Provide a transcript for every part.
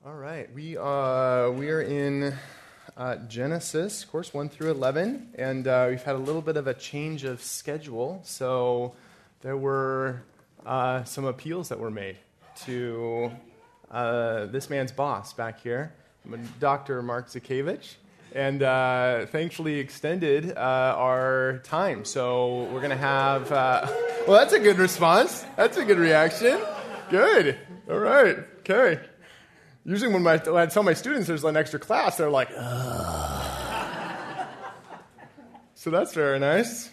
All right, we are in Genesis, of course, 1 through 11, and we've had a little bit of a change of schedule. So there were some appeals that were made to this man's boss back here, Dr. Mark Zakevich, and thankfully extended our time. So we're going to have. Well, that's a good response. That's a good reaction. Good. All right. Okay. Usually when I tell my students there's an extra class, they're like, ugh. So that's very nice.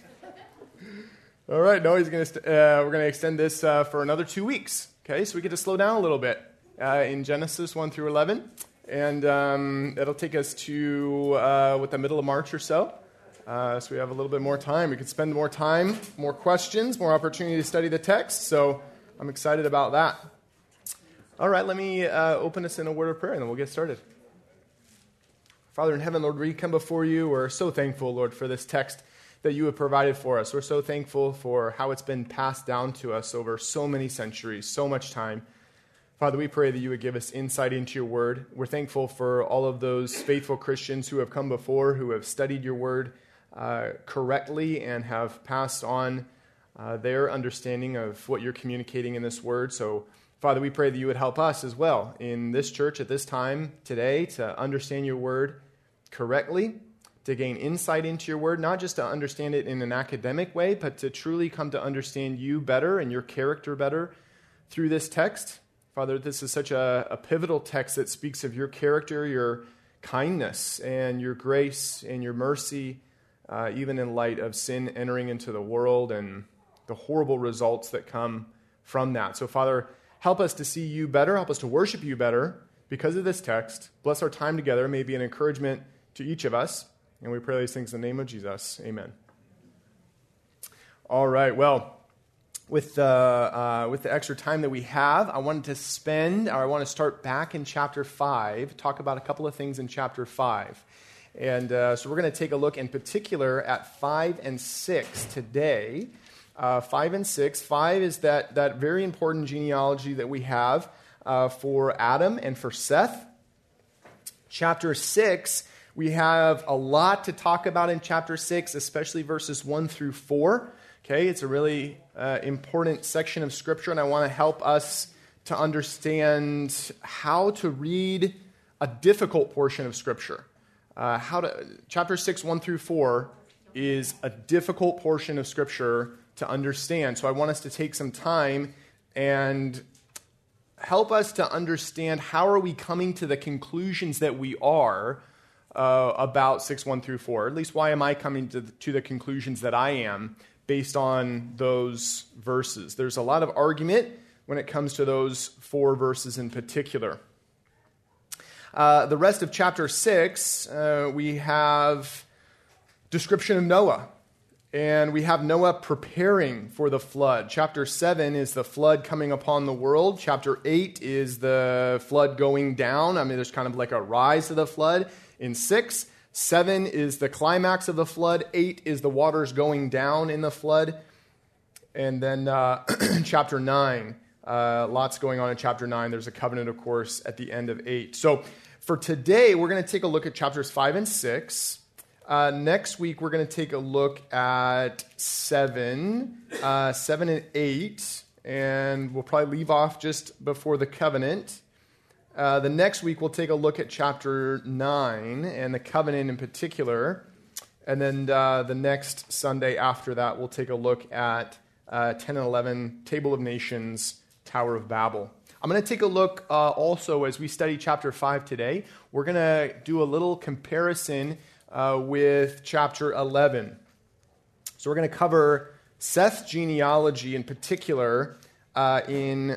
All right, no, we're going to extend this for another 2 weeks. Okay, so we get to slow down a little bit in Genesis 1 through 11. And it'll take us to the middle of March or so. So we have a little bit more time. We can spend more time, more questions, more opportunity to study the text. So I'm excited about that. All right, let me open us in a word of prayer, and then we'll get started. Father in heaven, Lord, we come before you. We're so thankful, Lord, for this text that you have provided for us. We're so thankful for how it's been passed down to us over so many centuries, so much time. Father, we pray that you would give us insight into your word. We're thankful for all of those faithful Christians who have come before, who have studied your word correctly and have passed on their understanding of what you're communicating in this word. So, Father, we pray that you would help us as well in this church at this time today to understand your word correctly, to gain insight into your word, not just to understand it in an academic way, but to truly come to understand you better and your character better through this text. Father, this is such a pivotal text that speaks of your character, your kindness, and your grace and your mercy, even in light of sin entering into the world and the horrible results that come from that. So, Father, help us to see you better. Help us to worship you better because of this text. Bless our time together. May be an encouragement to each of us. And we pray these things in the name of Jesus. Amen. All right. Well, with the extra time that we have, I want to start back in chapter 5, talk about a couple of things in chapter 5. And so we're going to take a look in particular at 5 and 6 today. 5 and 6. 5 is that very important genealogy that we have for Adam and for Seth. Chapter 6, we have a lot to talk about in chapter 6, especially verses 1 through 4. Okay, it's a really important section of Scripture, and I want to help us to understand how to read a difficult portion of Scripture. Chapter 6, 1 through 4 is a difficult portion of Scripture to understand. So I want us to take some time and help us to understand how are we coming to the conclusions that we are about 6, 1 through 4. At least why am I coming to the conclusions that I am based on those verses. There's a lot of argument when it comes to those 4 verses in particular. The rest of chapter 6, we have description of Noah. And we have Noah preparing for the flood. Chapter 7 is the flood coming upon the world. Chapter 8 is the flood going down. I mean, there's kind of like a rise of the flood in 6. 7 is the climax of the flood. 8 is the waters going down in the flood. And then chapter 9, lots going on in chapter 9. There's a covenant, of course, at the end of 8. So for today, we're going to take a look at chapters 5 and 6. Next week, we're going to take a look at 7 and 8, and we'll probably leave off just before the covenant. The next week, we'll take a look at chapter 9 and the covenant in particular. And then the next Sunday after that, we'll take a look at 10 and 11, Table of Nations, Tower of Babel. I'm going to take a look also as we study chapter 5 today. We're going to do a little comparison with chapter 11. So we're going to cover Seth's genealogy in particular in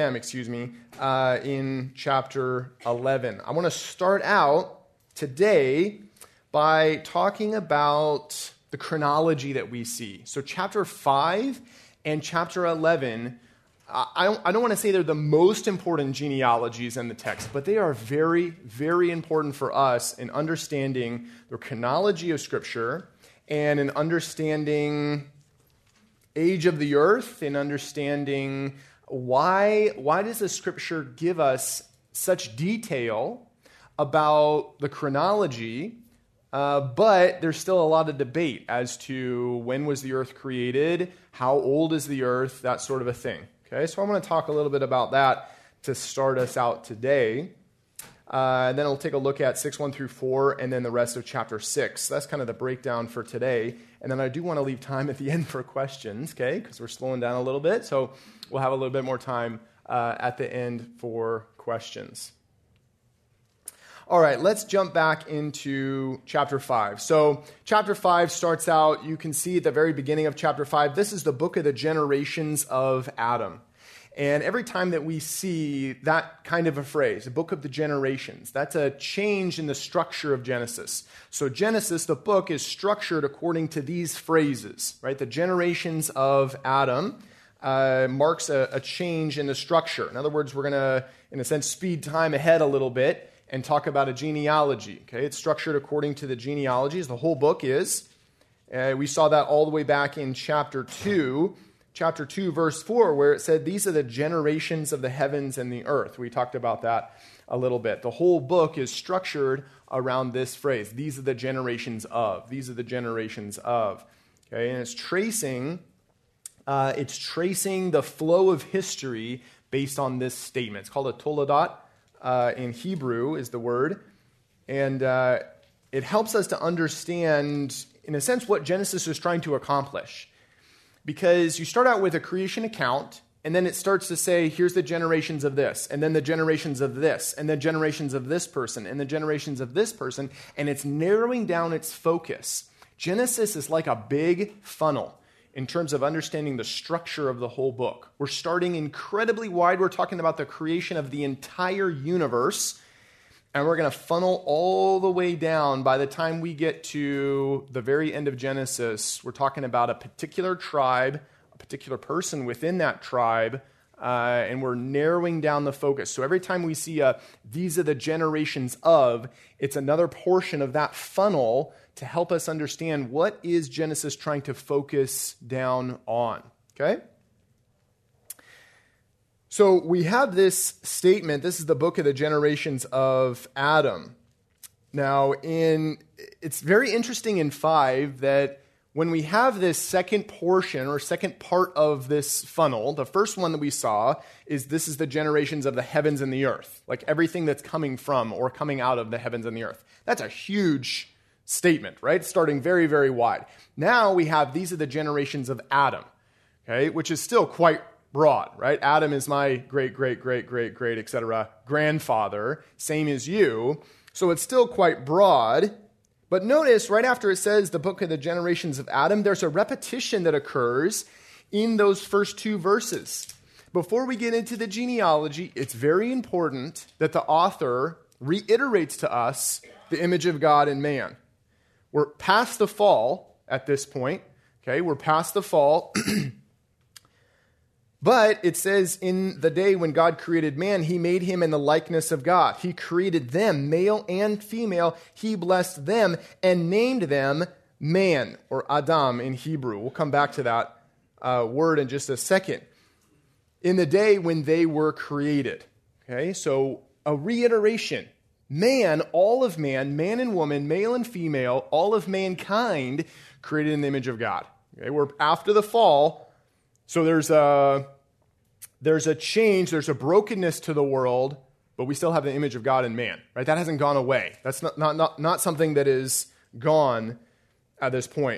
chapter 11. I want to start out today by talking about the chronology that we see. So chapter 5 and chapter 11, I don't want to say they're the most important genealogies in the text, but they are very, very important for us in understanding the chronology of Scripture and in understanding age of the earth, in understanding why does the Scripture give us such detail about the chronology, but there's still a lot of debate as to when was the earth created, how old is the earth, that sort of a thing. Okay, so I want to talk a little bit about that to start us out today. And then we'll take a look at 6:1 through 4, and then the rest of chapter 6. That's kind of the breakdown for today. And then I do want to leave time at the end for questions, okay, because we're slowing down a little bit. So we'll have a little bit more time at the end for questions. All right, let's jump back into chapter 5. So chapter 5 starts out, you can see at the very beginning of chapter 5, this is the book of the generations of Adam. And every time that we see that kind of a phrase, the book of the generations, that's a change in the structure of Genesis. So Genesis, the book, is structured according to these phrases, right? The generations of Adam marks a change in the structure. In other words, we're going to, in a sense, speed time ahead a little bit and talk about a genealogy. Okay, it's structured according to the genealogies. The whole book is. We saw that all the way back in chapter 2. Chapter 2, verse 4, where it said, these are the generations of the heavens and the earth. We talked about that a little bit. The whole book is structured around this phrase. These are the generations of. These are the generations of. Okay, and it's tracing the flow of history based on this statement. It's called a toledot in Hebrew is the word. And it helps us to understand, in a sense, what Genesis is trying to accomplish. Because you start out with a creation account, and then it starts to say, here's the generations of this, and then the generations of this, and the generations of this person, and the generations of this person, and it's narrowing down its focus. Genesis is like a big funnel in terms of understanding the structure of the whole book. We're starting incredibly wide. We're talking about the creation of the entire universe, and we're going to funnel all the way down. By the time we get to the very end of Genesis, we're talking about a particular tribe, a particular person within that tribe, and we're narrowing down the focus. So every time we see these are the generations of, it's another portion of that funnel to help us understand what is Genesis trying to focus down on. Okay? So we have this statement. This is the book of the generations of Adam. Now, it's very interesting in 5 that when we have this second portion or second part of this funnel, the first one that we saw is this is the generations of the heavens and the earth, like everything that's coming from or coming out of the heavens and the earth. That's a huge statement, right? Starting very, very wide. Now we have these are the generations of Adam, okay, which is still quite broad, right? Adam is my great, etc. grandfather, same as you. So it's still quite broad. But notice right after it says the book of the generations of Adam, there's a repetition that occurs in those first 2 verses. Before we get into the genealogy, it's very important that the author reiterates to us the image of God in man. We're past the fall at this point. Okay, we're past the fall. But it says, in the day when God created man, he made him in the likeness of God. He created them, male and female. He blessed them and named them man, or Adam in Hebrew. We'll come back to that word in just a second. In the day when they were created. Okay, so a reiteration. Man, all of man and woman, male and female, all of mankind created in the image of God. Okay, we're after the fall, so there's a change, there's a brokenness to the world, but we still have the image of God in man, right? That hasn't gone away. That's not something that is gone at this point.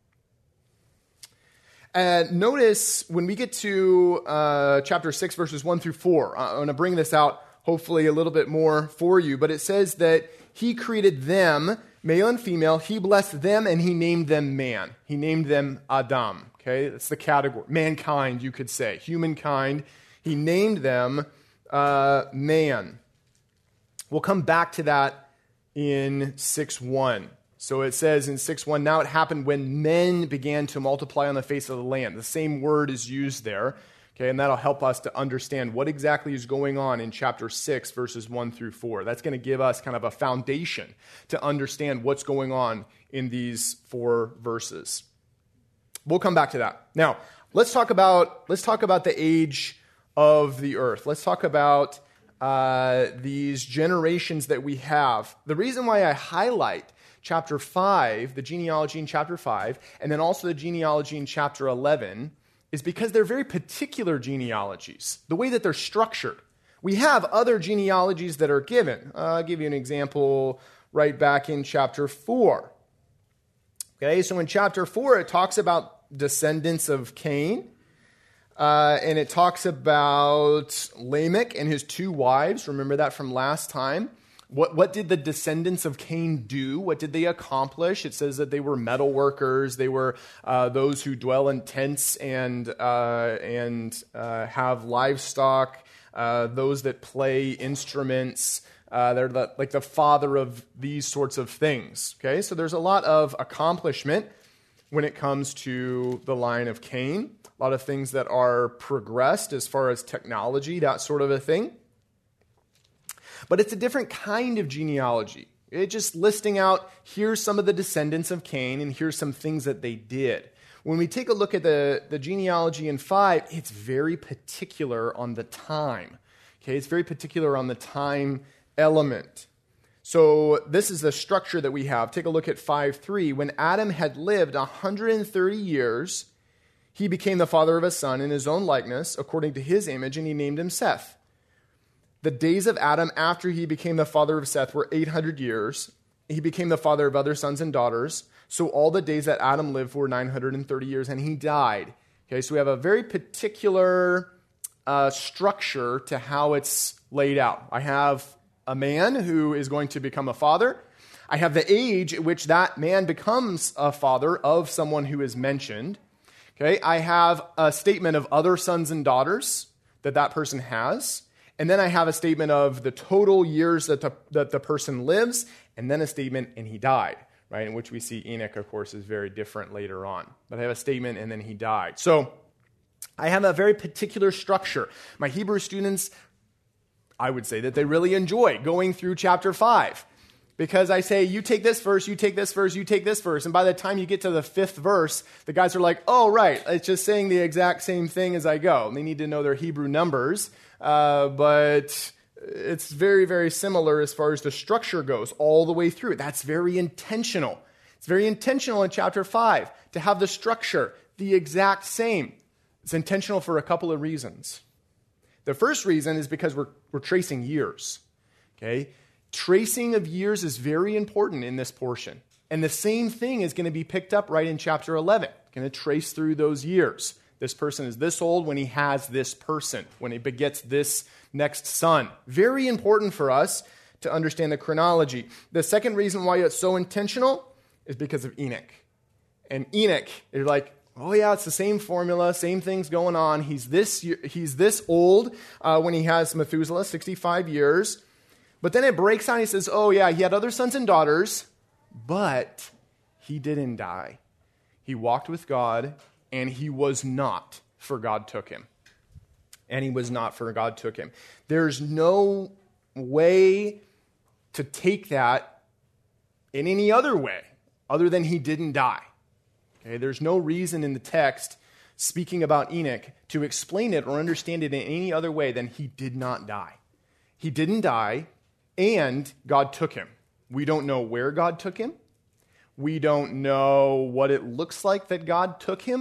And notice when we get to chapter 6, verses 1 through 4, I'm going to bring this out hopefully a little bit more for you, but it says that he created them, male and female, he blessed them, and he named them man. He named them Adam. Okay, that's the category. Mankind, you could say. Humankind. He named them man. We'll come back to that in 6:1. So it says in 6:1, now it happened when men began to multiply on the face of the land. The same word is used there. Okay, and that'll help us to understand what exactly is going on in chapter 6, verses 1 through 4. That's going to give us kind of a foundation to understand what's going on in these 4 verses. We'll come back to that. Now, let's talk about the age of the earth. Let's talk about these generations that we have. The reason why I highlight chapter 5, the genealogy in chapter 5, and then also the genealogy in chapter 11, is because they're very particular genealogies, the way that they're structured. We have other genealogies that are given. I'll give you an example right back in chapter 4. Okay, so in chapter 4, it talks about descendants of Cain, and it talks about Lamech and his 2 wives. Remember that from last time. What did the descendants of Cain do? What did they accomplish? It says that they were metal workers. They were those who dwell in tents and have livestock, those that play instruments. They're like the father of these sorts of things. Okay, so there's a lot of accomplishment when it comes to the line of Cain. A lot of things that are progressed as far as technology, that sort of a thing. But it's a different kind of genealogy. It's just listing out, here's some of the descendants of Cain, and here's some things that they did. When we take a look at the genealogy in 5, it's very particular on the time. Okay, it's very particular on the time element. So this is the structure that we have. Take a look at 5:3. When Adam had lived 130 years, he became the father of a son in his own likeness, according to his image, and he named him Seth. The days of Adam after he became the father of Seth were 800 years. He became the father of other sons and daughters. So all the days that Adam lived were 930 years, and he died. Okay, so we have a very particular structure to how it's laid out. I have a man who is going to become a father. I have the age at which that man becomes a father of someone who is mentioned. Okay, I have a statement of other sons and daughters that person has. And then I have a statement of the total years that the person lives, and then a statement, and he died, right? In which we see Enoch, of course, is very different later on. But I have a statement, and then he died. So I have a very particular structure. My Hebrew students, I would say that they really enjoy going through chapter 5. Because I say, you take this verse, you take this verse, you take this verse. And by the time you get to the 5th verse, the guys are like, oh, right, it's just saying the exact same thing as I go. And they need to know their Hebrew numbers. But it's very, very similar as far as the structure goes all the way through. That's very intentional. It's very intentional in chapter 5 to have the structure the exact same. It's intentional for a couple of reasons. The first reason is because we're tracing years. Okay? Tracing of years is very important in this portion. And the same thing is going to be picked up right in chapter 11. Going to trace through those years. This person is this old when he has this person, when he begets this next son. Very important for us to understand the chronology. The second reason why it's so intentional is because of Enoch. And Enoch, you're like, oh yeah, it's the same formula, same things going on. He's this old when he has Methuselah, 65 years. But then it breaks down. He says, oh yeah, he had other sons and daughters, but he didn't die. He walked with God, and he was not, for God took him. And he was not, for God took him. There's no way to take that in any other way other than he didn't die. Okay, there's no reason in the text speaking about Enoch to explain it or understand it in any other way than he did not die. He didn't die, and God took him. We don't know where God took him. We don't know what it looks like that God took him.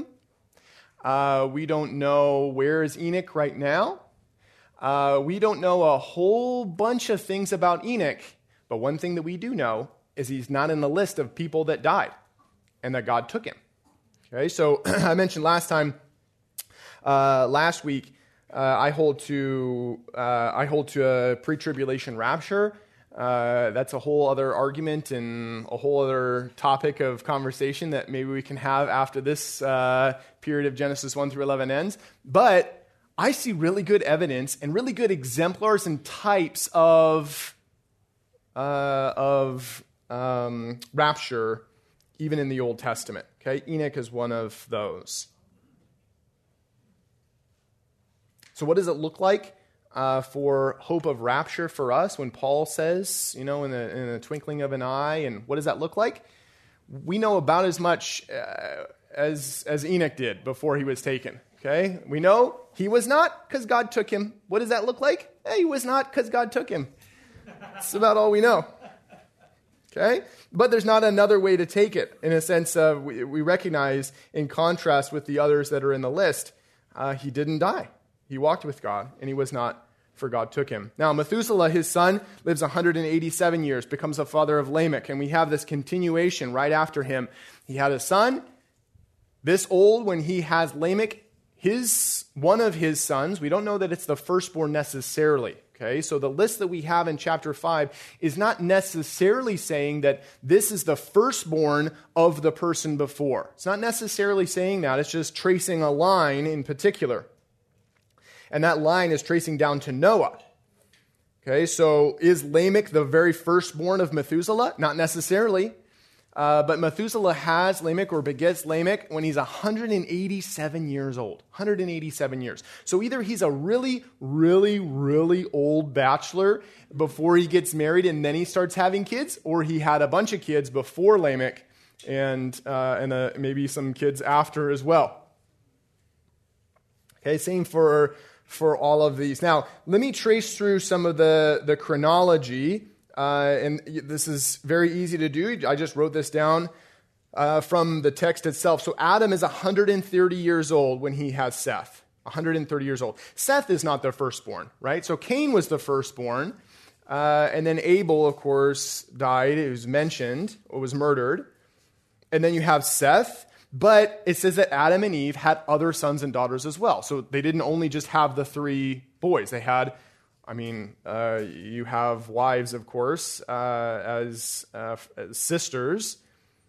We don't know where is Enoch right now. We don't know a whole bunch of things about Enoch, but one thing that we do know is he's not in the list of people that died and that God took him. Okay, so I mentioned last week, I hold to a pre-tribulation rapture. That's a whole other argument and a whole other topic of conversation that maybe we can have after this period of Genesis 1 through 11 ends. But I see really good evidence and really good exemplars and types of rapture even in the Old Testament. Okay, Enoch is one of those. So what does it look like for hope of rapture for us when Paul says, in the twinkling of an eye, and what does that look like? We know about as much as Enoch did before he was taken. Okay, we know he was not because God took him. What does that look like? He was not, because God took him. That's about all we know. Okay? But there's not another way to take it. In a sense, we recognize, in contrast with the others that are in the list, he didn't die. He walked with God, and he was not, for God took him. Now, Methuselah, his son, lives 187 years, becomes the father of Lamech, and we have this continuation right after him. He had a son, this old when he has Lamech, one of his sons. We don't know that it's the firstborn necessarily. Okay, so the list that we have in chapter 5 is not necessarily saying that this is the firstborn of the person before. It's not necessarily saying that. It's just tracing a line in particular. And that line is tracing down to Noah. Okay, so is Lamech the very firstborn of Methuselah? Not necessarily. But Methuselah has Lamech or begets Lamech when he's 187 years old. 187 years. So either he's a really, really, really old bachelor before he gets married and then he starts having kids, or he had a bunch of kids before Lamech and maybe some kids after as well. Okay, same for all of these. Now, let me trace through some of the chronology. And this is very easy to do. I just wrote this down from the text itself. So Adam is 130 years old when he has Seth. 130 years old. Seth is not the firstborn, right? So Cain was the firstborn. And then Abel, of course, died. It was mentioned, or was murdered. And then you have Seth. But it says that Adam and Eve had other sons and daughters as well. So they didn't only just have the 3 boys. They had... you have wives, of course, as sisters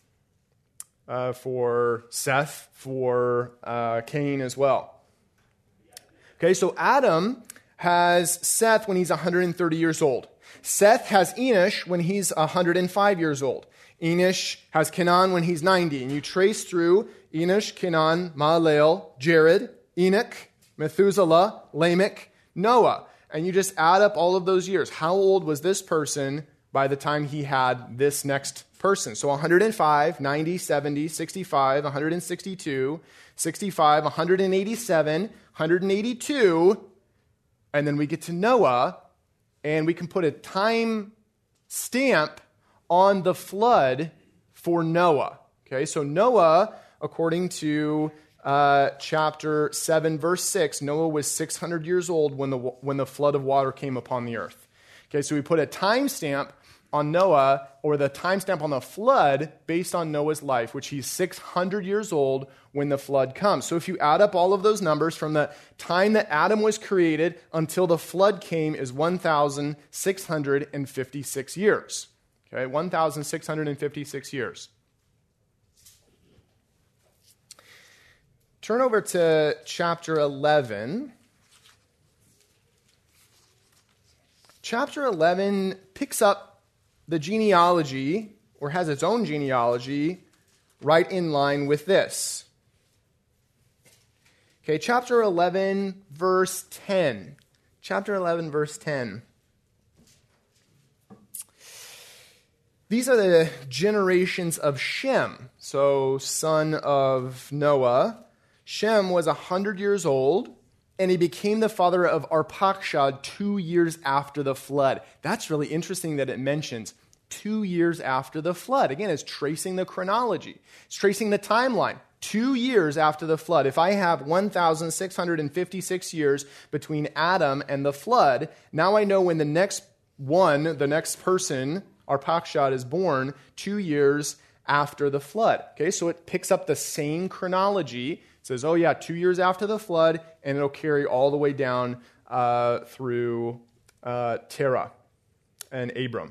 for Seth, for Cain as well. Okay, so Adam has Seth when he's 130 years old. Seth has Enosh when he's 105 years old. Enosh has Kenan when he's 90. And you trace through Enosh, Kenan, Mahalalel, Jared, Enoch, Methuselah, Lamech, Noah. And you just add up all of those years. How old was this person by the time he had this next person? So 105, 90, 70, 65, 162, 65, 187, 182. And then we get to Noah, and we can put a time stamp on the flood for Noah. Okay, so Noah, according to chapter 7, verse 6, Noah was 600 years old when the flood of water came upon the earth. Okay, so we put a timestamp on Noah, or the timestamp on the flood, based on Noah's life, which he's 600 years old when the flood comes. So if you add up all of those numbers from the time that Adam was created until the flood came is 1,656 years. Okay, 1,656 years. Turn over to chapter 11. Chapter 11 picks up the genealogy, or has its own genealogy, right in line with this. Okay, chapter 11, verse 10. Chapter 11, verse 10. These are the generations of Shem, so son of Noah. Shem was 100 years old, and he became the father of Arpachshad 2 years after the flood. That's really interesting that it mentions 2 years after the flood. Again, it's tracing the chronology. It's tracing the timeline. 2 years after the flood. If I have 1,656 years between Adam and the flood, now I know when the next person, Arpachshad, is born 2 years after the flood. Okay, so it picks up the same chronology. It says, 2 years after the flood, and it'll carry all the way down through Terah and Abram.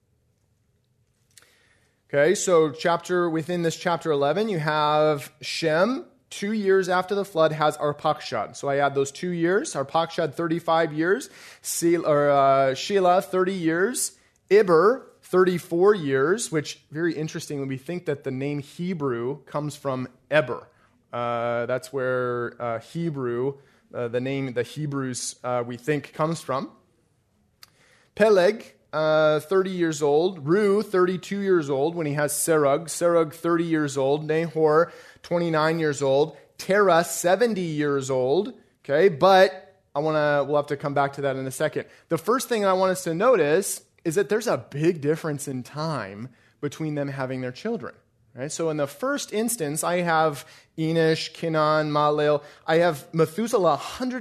Okay, so within this chapter 11, you have Shem, 2 years after the flood, has Arpachshad. So I add those 2 years. Arpachshad, 35 years. Shelah, 30 years. Eber, 34 years, which, very interesting when we think that the name Hebrew comes from Eber. That's where Hebrew, the Hebrews, we think comes from. Peleg, 30 years old. Ru, 32 years old when he has Serug. Serug, 30 years old. Nahor, 29 years old. Terah, 70 years old. Okay, but we'll have to come back to that in a second. The first thing I want us to notice is that there's a big difference in time between them having their children. Right? So in the first instance, I have Enosh, Kenan, Mahlil. I have Methuselah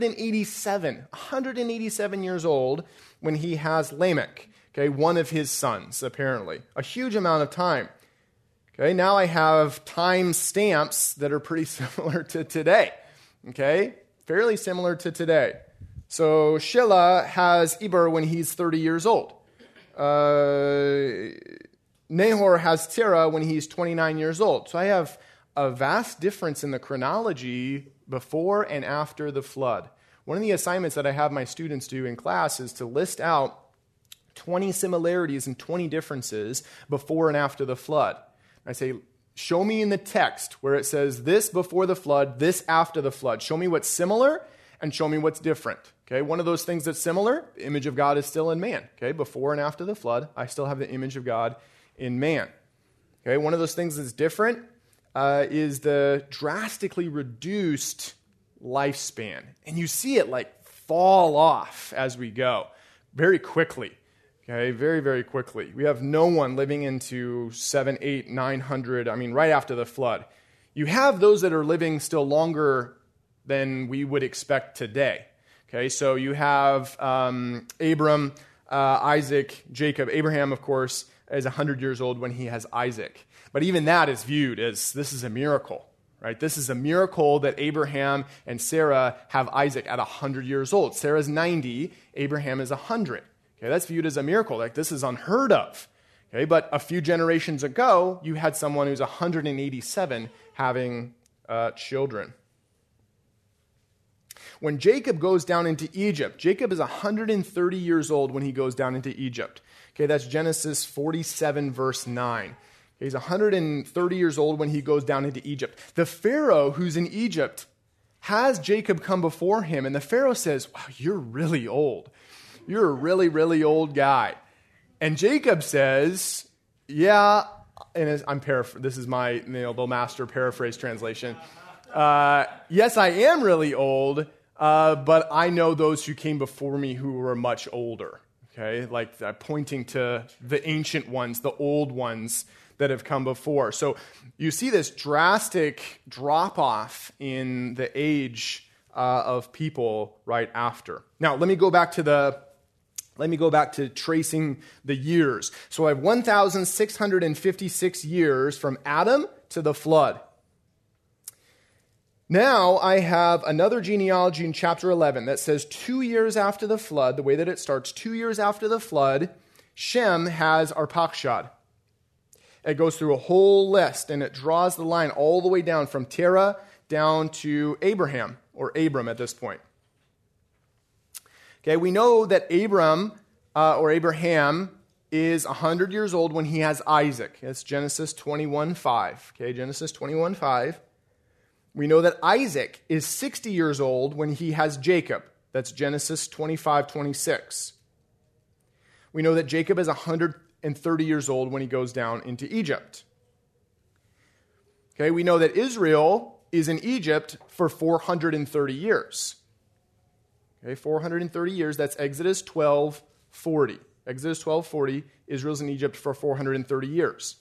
187 years old when he has Lamech, okay, one of his sons, apparently. A huge amount of time. Okay, now I have time stamps that are pretty similar to today. Okay, fairly similar to today. So Shelah has Eber when he's 30 years old. Nahor has Terah when he's 29 years old. So I have a vast difference in the chronology before and after the flood. One of the assignments that I have my students do in class is to list out 20 similarities and 20 differences before and after the flood. I say, show me in the text where it says this before the flood, this after the flood. Show me what's similar and show me what's different. Okay, one of those things that's similar, the image of God is still in man. Okay, before and after the flood, I still have the image of God in man. Okay, one of those things that's different is the drastically reduced lifespan. And you see it like fall off as we go very quickly. Okay, very, very quickly. We have no one living into 700, 800, 900, right after the flood. You have those that are living still longer than we would expect today. Okay, so you have Abram, Isaac, Jacob. Abraham, of course, is 100 years old when he has Isaac. But even that is viewed as this is a miracle, right? This is a miracle that Abraham and Sarah have Isaac at 100 years old. Sarah's 90, Abraham is 100. Okay, that's viewed as a miracle. Like this is unheard of. Okay, but a few generations ago, you had someone who's 187 having children. When Jacob goes down into Egypt, Jacob is 130 years old when he goes down into Egypt. Okay, that's Genesis 47, verse 9. Okay, he's 130 years old when he goes down into Egypt. The Pharaoh who's in Egypt has Jacob come before him, and the Pharaoh says, wow, you're really old. You're a really, really old guy. And Jacob says, yeah, and this is my the master paraphrase translation. Yes, I am really old, but I know those who came before me who were much older. Okay, like pointing to the ancient ones, the old ones that have come before. So you see this drastic drop-off in the age of people right after. Now, let me go back to tracing the years. So I have 1,656 years from Adam to the flood. Now I have another genealogy in chapter 11 that says 2 years after the flood, the way that it starts, 2 years after the flood, Shem has Arpachshad. It goes through a whole list, and it draws the line all the way down from Terah down to Abraham, or Abram at this point. Okay, we know that Abraham is 100 years old when he has Isaac. That's Genesis 21:5. Okay, Genesis 21:5. We know that Isaac is 60 years old when he has Jacob. That's Genesis 25:26. We know that Jacob is 130 years old when he goes down into Egypt. Okay, we know that Israel is in Egypt for 430 years. Okay, 430 years, that's Exodus 12:40. Exodus 12:40, Israel's in Egypt for 430 years.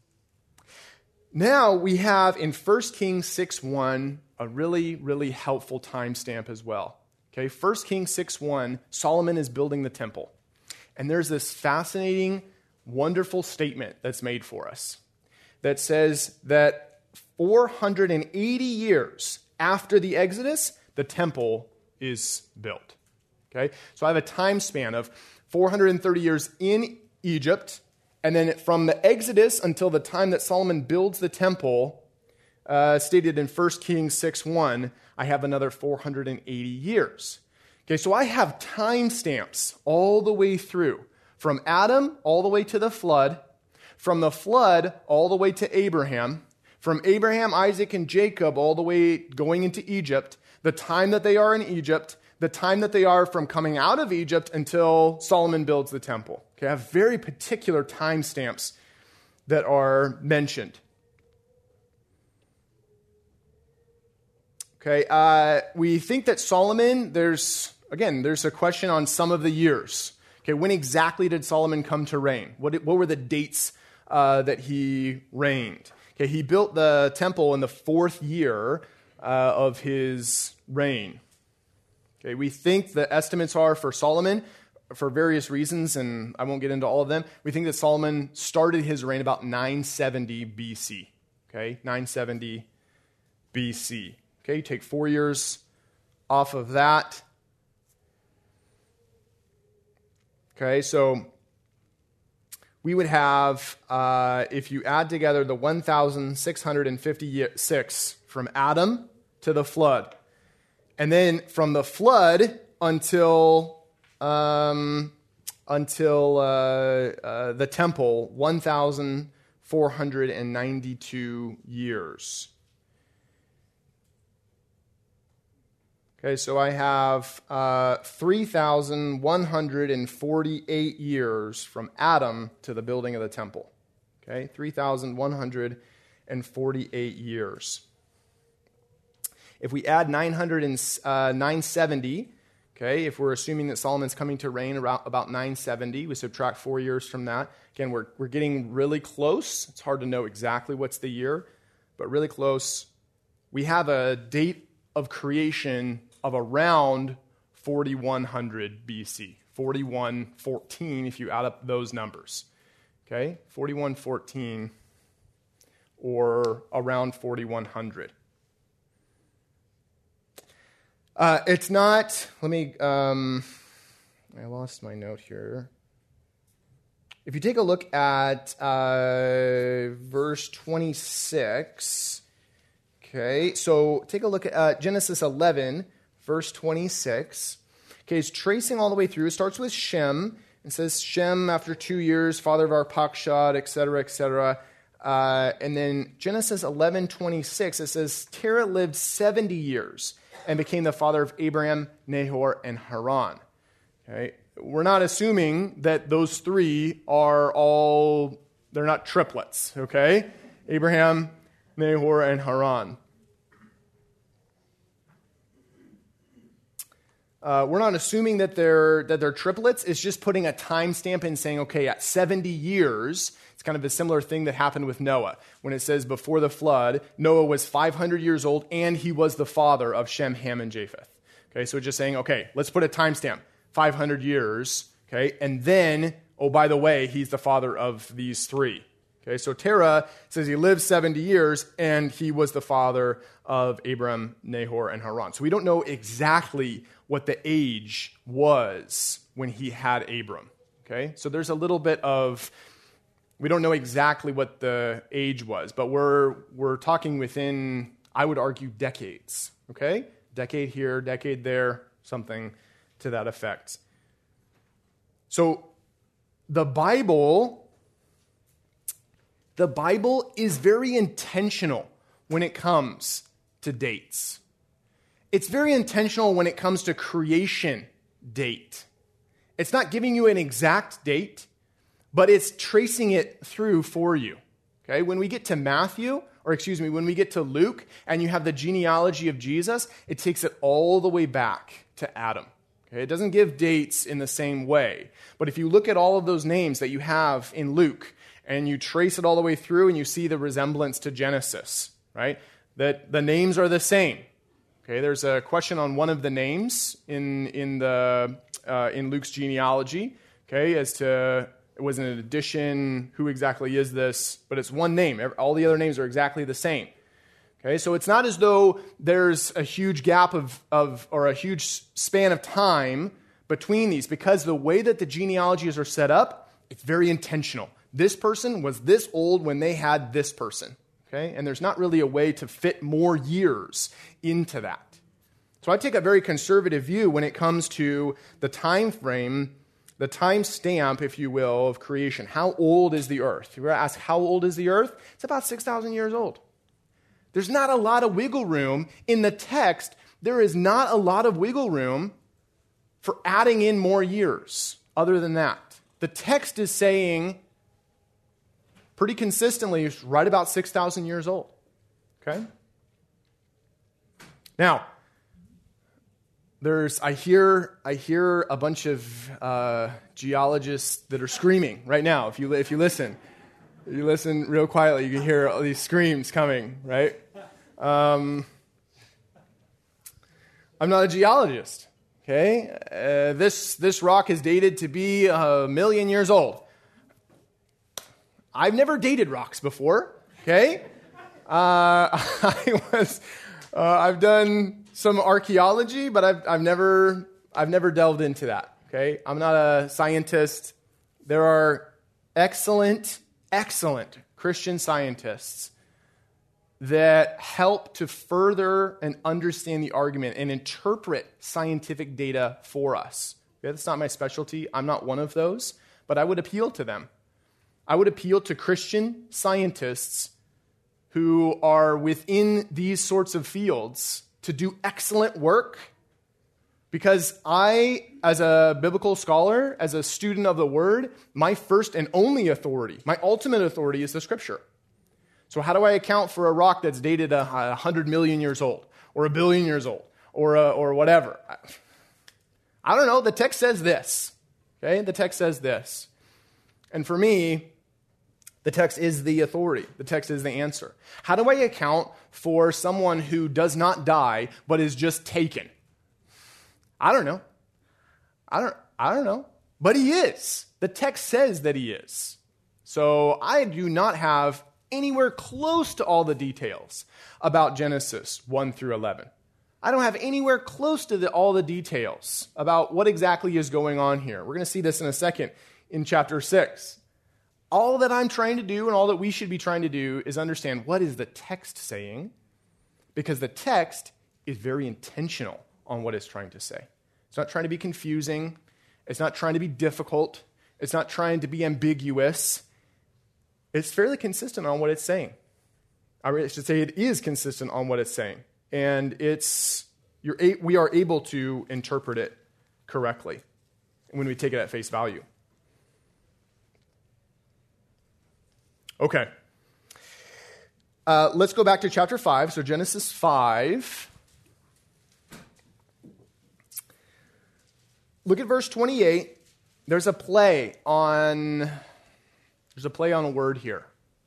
Now we have in 1 Kings 6:1 a really, really helpful timestamp as well. Okay, 1 Kings 6:1, Solomon is building the temple. And there's this fascinating, wonderful statement that's made for us that says that 480 years after the Exodus, the temple is built. Okay, so I have a time span of 430 years in Egypt, and then from the Exodus until the time that Solomon builds the temple, stated in 1 Kings 6:1, I have another 480 years. Okay, so I have time stamps all the way through, from Adam all the way to the flood, from the flood all the way to Abraham, from Abraham, Isaac, and Jacob all the way going into Egypt, the time that they are in Egypt, the time that they are from coming out of Egypt until Solomon builds the temple. Okay, I have very particular time stamps that are mentioned. Okay, we think that Solomon, there's again, there's a question on some of the years. Okay, when exactly did Solomon come to reign? What were the dates that he reigned? Okay, he built the temple in the 4th year of his reign. Okay, we think the estimates are for Solomon, for various reasons, and I won't get into all of them. We think that Solomon started his reign about 970 BC. Okay, 970 BC. Okay, you take 4 years off of that. Okay, so we would have, if you add together the 1,656 from Adam to the flood, and then from the flood until the temple, 1,492 years. Okay, so I have 3,148 years from Adam to the building of the temple. Okay, 3,148 years. If we add 970, okay, if we're assuming that Solomon's coming to reign about 970, we subtract 4 years from that. Again, we're getting really close. It's hard to know exactly what's the year, but really close. We have a date of creation of around 4100 BC, 4114 if you add up those numbers. Okay, 4114 or around 4100. It's not, I lost my note here. If you take a look at verse 26, okay, so take a look at Genesis 11, verse 26. Okay, it's tracing all the way through. It starts with Shem. It says Shem, after 2 years, father of Arpachshad, etc., etc. And then Genesis 11:26, it says Terah lived 70 years and became the father of Abraham, Nahor, and Haran. Okay, we're not assuming that those three they're not triplets. Okay, Abraham, Nahor, and Haran. We're not assuming that they're triplets. It's just putting a timestamp and saying, okay, at 70 years, it's kind of a similar thing that happened with Noah. When it says before the flood, Noah was 500 years old, and he was the father of Shem, Ham, and Japheth. Okay, so just saying, okay, let's put a timestamp, 500 years, okay, and then, oh, by the way, he's the father of these three. Okay, so Terah says he lived 70 years, and he was the father of Abram, Nahor, and Haran. So we don't know exactly what the age was when he had Abram. Okay, so there's a little bit of, we don't know exactly what the age was, but we're talking within, I would argue, decades. Okay, decade here, decade there, something to that effect. So the Bible is very intentional when it comes to dates. It's very intentional when it comes to creation date. It's not giving you an exact date, but it's tracing it through for you. Okay? When we get to when we get to Luke and you have the genealogy of Jesus, it takes it all the way back to Adam. Okay? It doesn't give dates in the same way. But if you look at all of those names that you have in Luke, and you trace it all the way through, and you see the resemblance to Genesis, right? That the names are the same. Okay, there's a question on one of the names in Luke's genealogy. Okay, as to it was an addition. Who exactly is this? But it's one name. All the other names are exactly the same. Okay, so it's not as though there's a huge gap or a huge span of time between these, because the way that the genealogies are set up, it's very intentional. This person was this old when they had this person, okay? And there's not really a way to fit more years into that. So I take a very conservative view when it comes to the time frame, the time stamp, if you will, of creation. How old is the earth? If you were to ask, how old is the earth? It's about 6,000 years old. There's not a lot of wiggle room in the text. There is not a lot of wiggle room for adding in more years other than that. The text is saying pretty consistently, it's right about 6,000 years old. Okay? Now, I hear a bunch of geologists that are screaming right now. If you listen real quietly, you can hear all these screams coming, right? I'm not a geologist, okay? This rock is dated to be 1 million years old. I've never dated rocks before, okay? I've done some archaeology, but I've never delved into that, okay? I'm not a scientist. There are excellent Christian scientists that help to further and understand the argument and interpret scientific data for us. Okay, that's not my specialty. I'm not one of those, but I would appeal to them. I would appeal to Christian scientists who are within these sorts of fields to do excellent work, because I, as a biblical scholar, as a student of the Word, my first and only authority, my ultimate authority is the Scripture. So how do I account for a rock that's dated 100 million years old, or 1 billion years old, or whatever? I don't know. The text says this. Okay, the text says this. And for me, the text is the authority. The text is the answer. How do I account for someone who does not die but is just taken? I don't know. I don't know. But he is. The text says that he is. So I do not have anywhere close to all the details about Genesis 1 through 11. I don't have anywhere close to all the details about what exactly is going on here. We're going to see this in a second in chapter 6. All that I'm trying to do and all that we should be trying to do is understand, what is the text saying? Because the text is very intentional on what it's trying to say. It's not trying to be confusing. It's not trying to be difficult. It's not trying to be ambiguous. It's fairly consistent on what it's saying. I should say it is consistent on what it's saying. And we are able to interpret it correctly when we take it at face value. Okay. Let's go back to chapter 5. So Genesis 5. Look at verse 28. There's a play on a word here.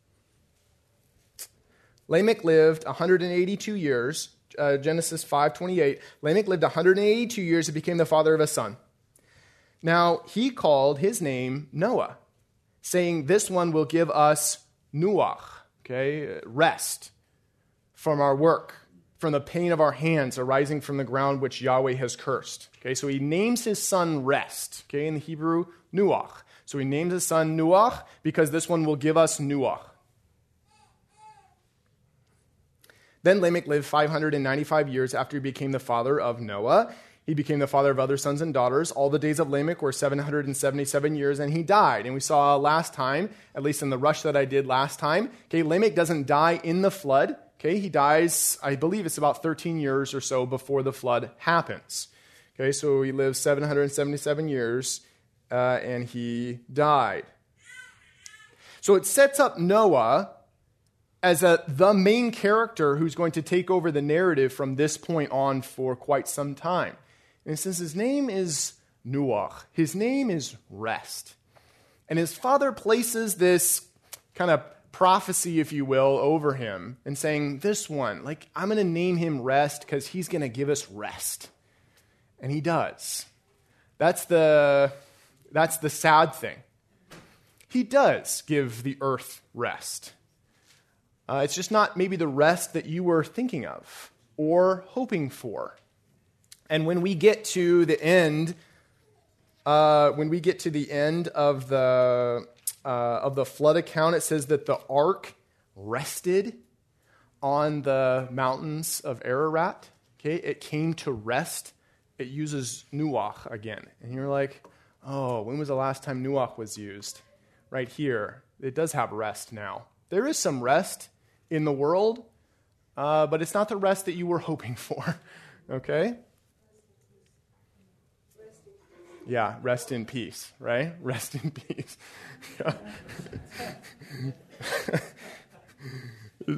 Lamech lived 182 years. Genesis 5:28. Lamech lived 182 years and became the father of a son. Now he called his name Noah, saying, "This one will give us nuach," okay, rest from our work, from the pain of our hands arising from the ground which Yahweh has cursed. Okay, so he names his son Rest, okay, in the Hebrew, nuach. So he names his son Nuach because this one will give us nuach. Then Lamech lived 595 years after he became the father of Noah. He became the father of other sons and daughters. All the days of Lamech were 777 years, and he died. And we saw last time, at least in the rush that I did last time, okay, Lamech doesn't die in the flood. Okay, he dies, I believe it's about 13 years or so before the flood happens. Okay, so he lives 777 years, and he died. So it sets up Noah as the main character who's going to take over the narrative from this point on for quite some time. And since his name is Nuach, his name is Rest. And his father places this kind of prophecy, if you will, over him and saying, this one, I'm going to name him Rest because he's going to give us rest. And he does. That's the sad thing. He does give the earth rest. It's just not maybe the rest that you were thinking of or hoping for. And when we get to the end, of the flood account, it says that the ark rested on the mountains of Ararat. Okay, it came to rest. It uses nuach again. And you're like, oh, when was the last time nuach was used? Right here. It does have rest now. There is some rest in the world, but it's not the rest that you were hoping for. Okay? Yeah, rest in peace, right? Rest in peace.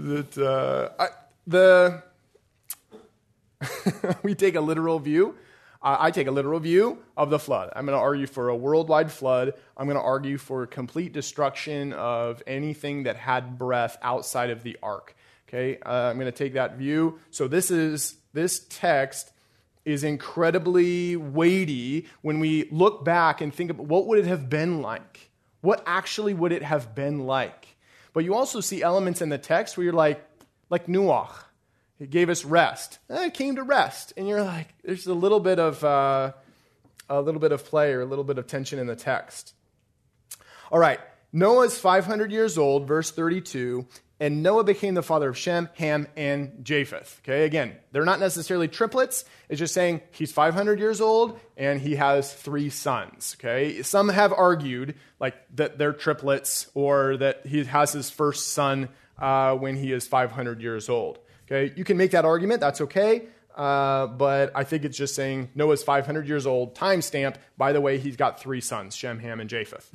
We take a literal view I take a literal view of the flood. I'm going to argue for a worldwide flood. I'm going to argue for complete destruction of anything that had breath outside of the ark. Okay, I'm going to take that view. So this text is incredibly weighty when we look back and think about what would it have been like? What actually would it have been like? But you also see elements in the text where you're like Noach. He gave us rest. It came to rest. And you're like, there's a little bit of play or a little bit of tension in the text. All right, Noah's 500 years old, verse 32, and Noah became the father of Shem, Ham, and Japheth. Okay, again, they're not necessarily triplets. It's just saying he's 500 years old and he has 3 sons. Okay, some have argued like that they're triplets or that he has his first son when he is 500 years old. Okay, you can make that argument. That's okay. But I think it's just saying Noah's 500 years old, timestamp. By the way, he's got 3 sons, Shem, Ham, and Japheth.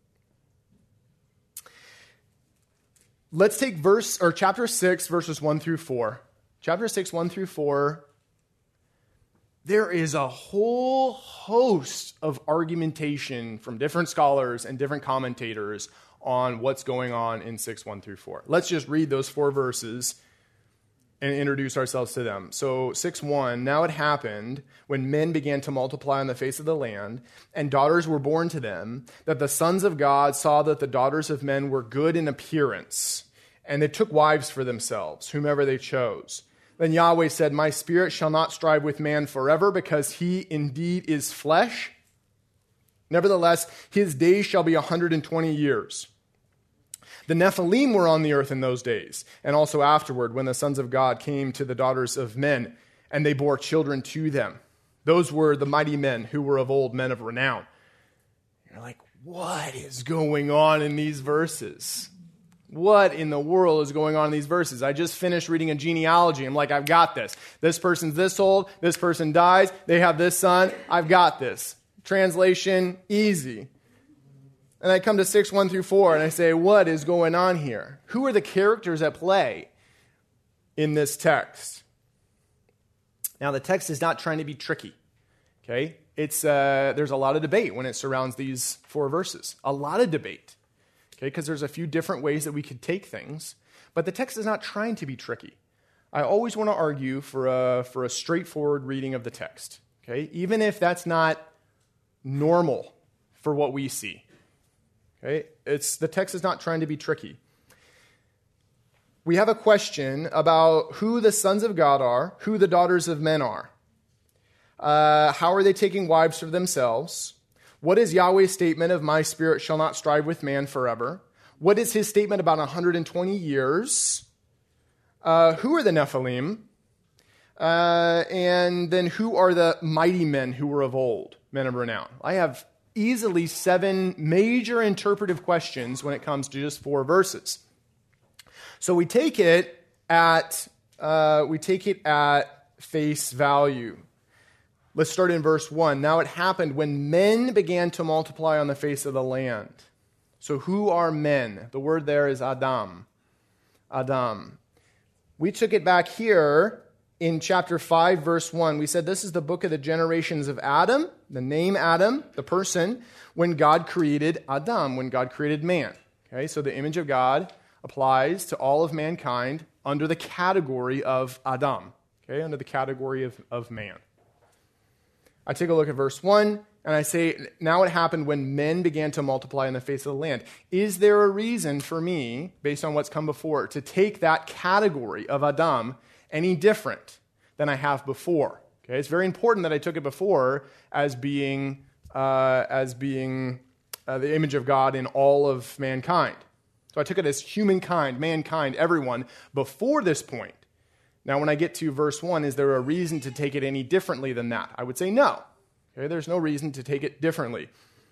Let's take chapter 6, verses 1 through 4. Chapter 6, 1 through 4. There is a whole host of argumentation from different scholars and different commentators on what's going on in 6, 1 through 4. Let's just read those 4 verses and introduce ourselves to them. So 6:1, now it happened when men began to multiply on the face of the land, and daughters were born to them, that the sons of God saw that the daughters of men were good in appearance, and they took wives for themselves, whomever they chose. Then Yahweh said, my spirit shall not strive with man forever, because he indeed is flesh. Nevertheless, his days shall be 120 years. The Nephilim were on the earth in those days, and also afterward, when the sons of God came to the daughters of men, and they bore children to them. Those were the mighty men who were of old, men of renown. You're like, what is going on in these verses? What in the world is going on in these verses? I just finished reading a genealogy. I'm like, I've got this. This person's this old. This person dies. They have this son. I've got this. Translation, easy. And I come to 6, 1 through 4, and I say, what is going on here? Who are the characters at play in this text? Now, the text is not trying to be tricky, okay? There's a lot of debate when it surrounds these 4 verses. A lot of debate, okay? Because there's a few different ways that we could take things. But the text is not trying to be tricky. I always want to argue for a straightforward reading of the text, okay? Even if that's not normal for what we see. Okay, the text is not trying to be tricky. We have a question about who the sons of God are, who the daughters of men are. How are they taking wives for themselves? What is Yahweh's statement of my spirit shall not strive with man forever? What is his statement about 120 years? Who are the Nephilim? And then who are the mighty men who were of old, men of renown? I have easily 7 major interpretive questions when it comes to just 4 verses. So we take it at face value. Let's start in verse 1. Now it happened when men began to multiply on the face of the land. So who are men? The word there is Adam. Adam. We took it back here in chapter 5, verse 1. We said this is the book of the generations of Adam, the name Adam, the person, when God created Adam, when God created man. Okay, so the image of God applies to all of mankind under the category of Adam, okay, under the category of man. I take a look at verse 1, and I say, now it happened when men began to multiply on the face of the land. Is there a reason for me, based on what's come before, to take that category of Adam any different than I have before? Okay, it's very important that I took it before as being the image of God in all of mankind. So I took it as humankind, mankind, everyone before this point. Now, when I get to verse 1, is there a reason to take it any differently than that? I would say no. Okay, there's no reason to take it differently.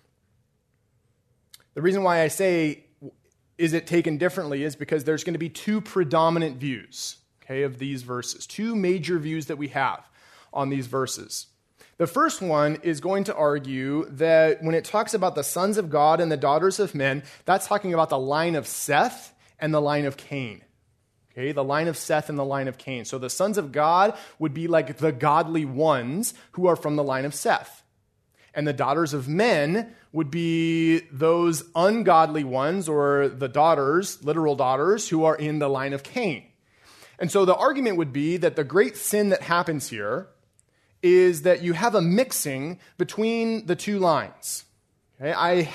The reason why I say, is it taken differently, is because there's going to be 2 predominant views, okay, of these verses. 2 major views that we have on these verses. The first one is going to argue that when it talks about the sons of God and the daughters of men, that's talking about the line of Seth and the line of Cain. Okay, the line of Seth and the line of Cain. So the sons of God would be like the godly ones who are from the line of Seth. And the daughters of men would be those ungodly ones, or the daughters, literal daughters, who are in the line of Cain. And so the argument would be that the great sin that happens here is that you have a mixing between the two lines. Okay,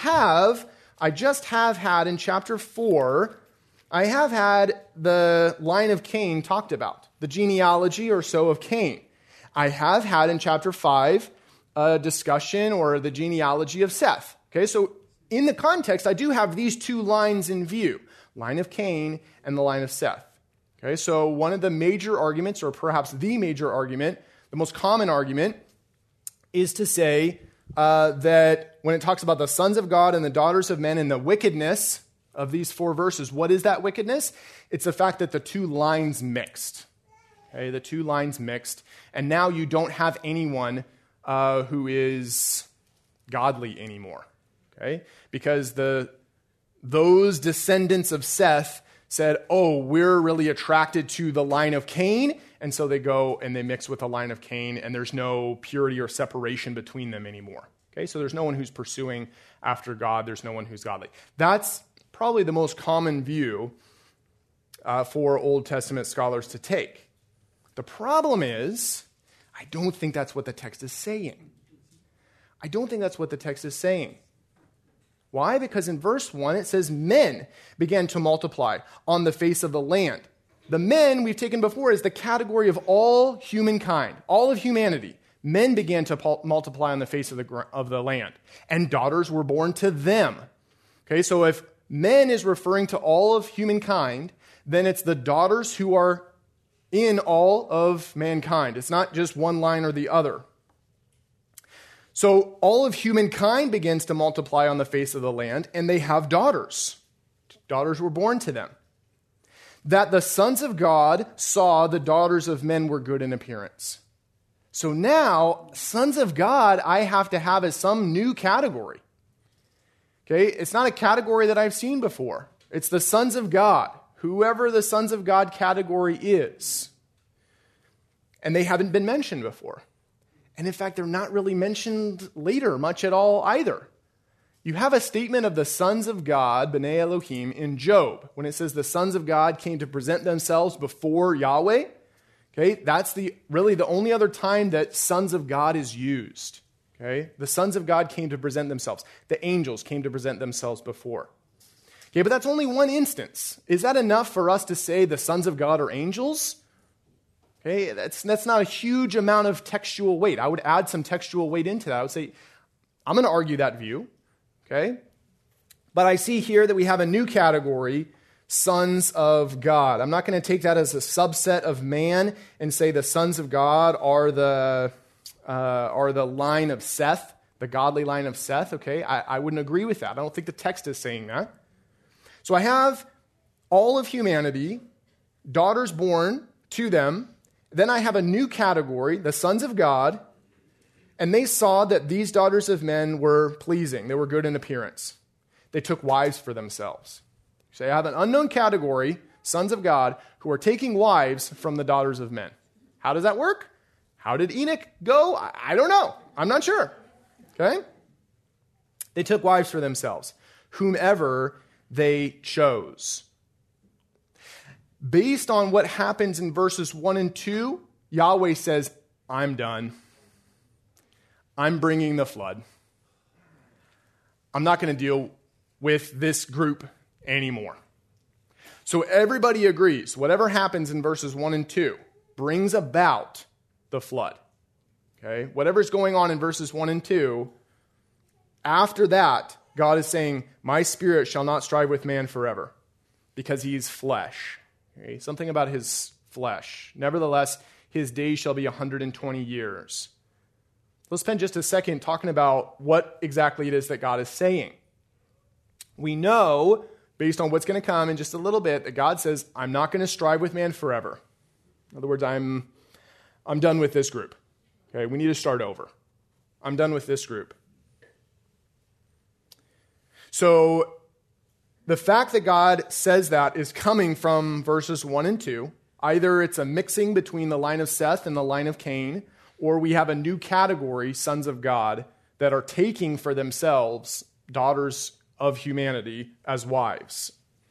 I just have had in chapter 4, I have had the line of Cain talked about, the genealogy or so of Cain. I have had in chapter 5 a discussion or the genealogy of Seth. Okay, so in the context, I do have these two lines in view, line of Cain and the line of Seth. Okay, so one of the major arguments, or perhaps the major argument, the most common argument, is to say that when it talks about the sons of God and the daughters of men and the wickedness of these 4 verses, what is that wickedness? It's the fact that the two lines mixed. Okay, the two lines mixed, and now you don't have anyone who is godly anymore. Okay, because those descendants of Seth said, oh, we're really attracted to the line of Cain, and so they go and they mix with the line of Cain, and there's no purity or separation between them anymore. Okay, so there's no one who's pursuing after God. There's no one who's godly. That's probably the most common view for Old Testament scholars to take. The problem is, I don't think that's what the text is saying. I don't think that's what the text is saying. Why? Because in verse 1, it says, men began to multiply on the face of the land. The men we've taken before is the category of all humankind, all of humanity. Men began to multiply on the face of the land, and daughters were born to them. Okay, so if men is referring to all of humankind, then it's the daughters who are in all of mankind. It's not just one line or the other. So all of humankind begins to multiply on the face of the land, and they have daughters. Daughters were born to them. That the sons of God saw the daughters of men were good in appearance. So now, sons of God, I have to have as some new category. Okay, it's not a category that I've seen before. It's the sons of God, whoever the sons of God category is. And they haven't been mentioned before. And in fact, they're not really mentioned later much at all either. You have a statement of the sons of God, B'nai Elohim, in Job, when it says the sons of God came to present themselves before Yahweh. Okay, that's really the only other time that sons of God is used. Okay, the sons of God came to present themselves. The angels came to present themselves before. Okay, but that's only one instance. Is that enough for us to say the sons of God are angels? Okay, that's not a huge amount of textual weight. I would add some textual weight into that. I would say, I'm going to argue that view. Okay? But I see here that we have a new category, sons of God. I'm not going to take that as a subset of man and say the sons of God are the line of Seth, the godly line of Seth. Okay, I wouldn't agree with that. I don't think the text is saying that. So I have all of humanity, daughters born to them. Then I have a new category, the sons of God, and they saw that these daughters of men were pleasing. They were good in appearance. They took wives for themselves. So I have an unknown category, sons of God, who are taking wives from the daughters of men. How does that work? How did Enoch go? I don't know. I'm not sure. Okay? They took wives for themselves, whomever they chose. Based on what happens in verses 1 and 2, Yahweh says, I'm done. I'm bringing the flood. I'm not going to deal with this group anymore. So everybody agrees, whatever happens in verses 1 and 2 brings about the flood. Okay? Whatever's going on in verses 1 and 2, after that, God is saying, my spirit shall not strive with man forever, because he is flesh. Okay? Something about his flesh. Nevertheless, his days shall be 120 years. Let's spend just a second talking about what exactly it is that God is saying. We know, based on what's going to come in just a little bit, that God says, I'm not going to strive with man forever. In other words, I'm done with this group. Okay, we need to start over. I'm done with this group. So The fact that God says that is coming from verses 1 and 2. Either it's a mixing between the line of Seth and the line of Cain, or we have a new category, sons of God, that are taking for themselves daughters of humanity as wives.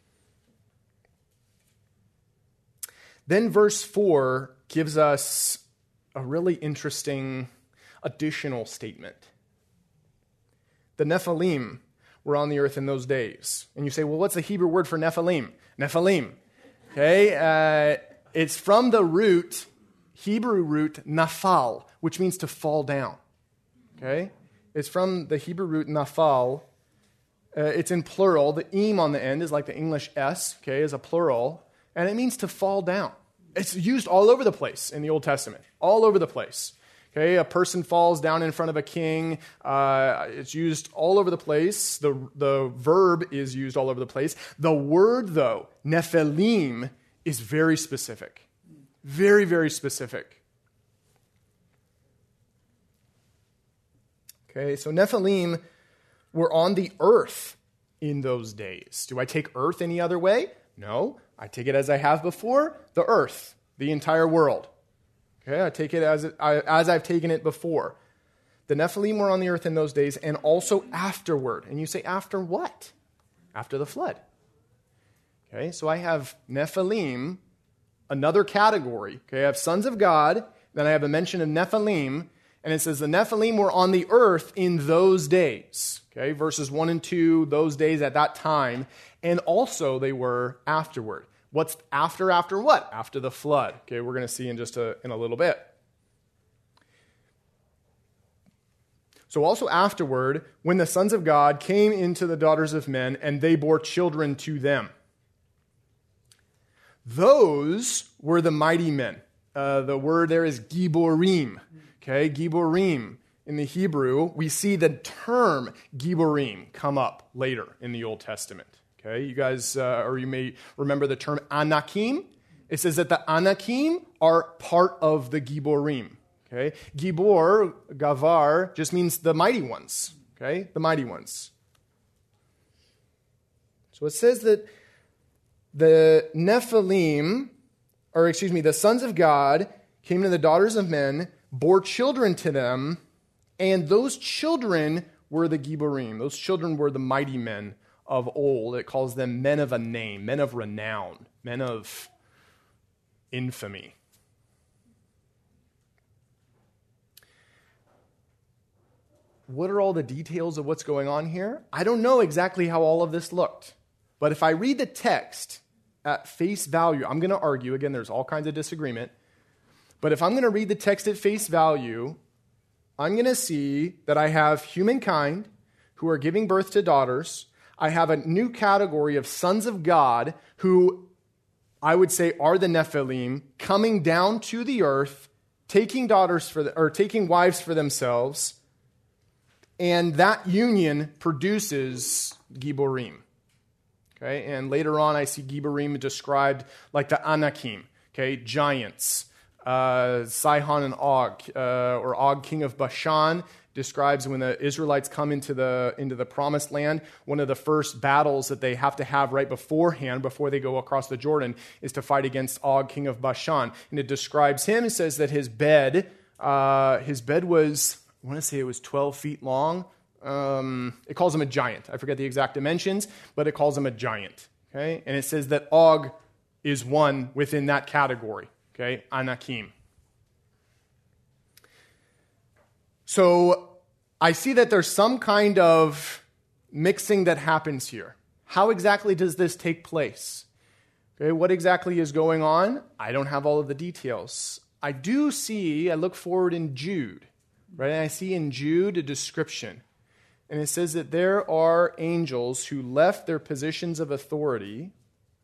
Then verse 4 gives us a really interesting additional statement. The Nephilim were on the earth in those days. And you say, well, what's the Hebrew word for Nephilim? Nephilim. Okay, it's from the Hebrew root nafal, which means to fall down. Okay, it's from the Hebrew root nafal. It's in plural. The im on the end is like the English s, okay, is a plural, and it means to fall down. It's used all over the place in the Old Testament, all over the place. Okay, a person falls down in front of a king. It's used all over the place. The verb is used all over the place. The word, though, Nephilim, is very specific. Very, very specific. Okay, so Nephilim were on the earth in those days. Do I take earth any other way? No. I take it as I have before, the earth, the entire world. Okay, I take it as I've taken it before. The Nephilim were on the earth in those days and also afterward. And you say, after what? After the flood. Okay, so I have Nephilim, another category. Okay, I have sons of God, then I have a mention of Nephilim, and it says the Nephilim were on the earth in those days. Okay, verses 1 and 2, those days at that time, and also they were afterward. What's after what? After the flood. Okay, we're going to see in a little bit. So also afterward, when the sons of God came into the daughters of men, and they bore children to them. Those were the mighty men. The word there is giborim. Okay, giborim. In the Hebrew, we see the term giborim come up later in the Old Testament. Okay, you guys, or you may remember the term anakim. It says that the anakim are part of the giborim. Okay, gibor, gavar, just means the mighty ones. Okay, the mighty ones. So it says that the Nephilim, the sons of God came to the daughters of men, bore children to them, and those children were the giborim. Those children were the mighty men of old. It calls them men of a name, men of renown, men of infamy. What are all the details of what's going on here? I don't know exactly how all of this looked. But if I read the text at face value, I'm going to argue, again, there's all kinds of disagreement, but if I'm going to read the text at face value, I'm going to see that I have humankind who are giving birth to daughters. I have a new category of sons of God who I would say are the Nephilim coming down to the earth, taking taking wives for themselves, and that union produces Giborim. Okay, and later on I see Giborim described like the Anakim, okay, giants. Sihon and Og, or Og, king of Bashan, describes when the Israelites come into the promised land, one of the first battles that they have to have right beforehand, before they go across the Jordan, is to fight against Og, king of Bashan. And it describes him, it says that his bed was, I want to say it was 12 feet long. It calls him a giant. I forget the exact dimensions, but it calls him a giant. Okay, and it says that Og is one within that category. Okay, Anakim. So I see that there's some kind of mixing that happens here. How exactly does this take place? Okay, what exactly is going on? I don't have all of the details. I look forward in Jude, right? And I see in Jude a description. And it says that there are angels who left their positions of authority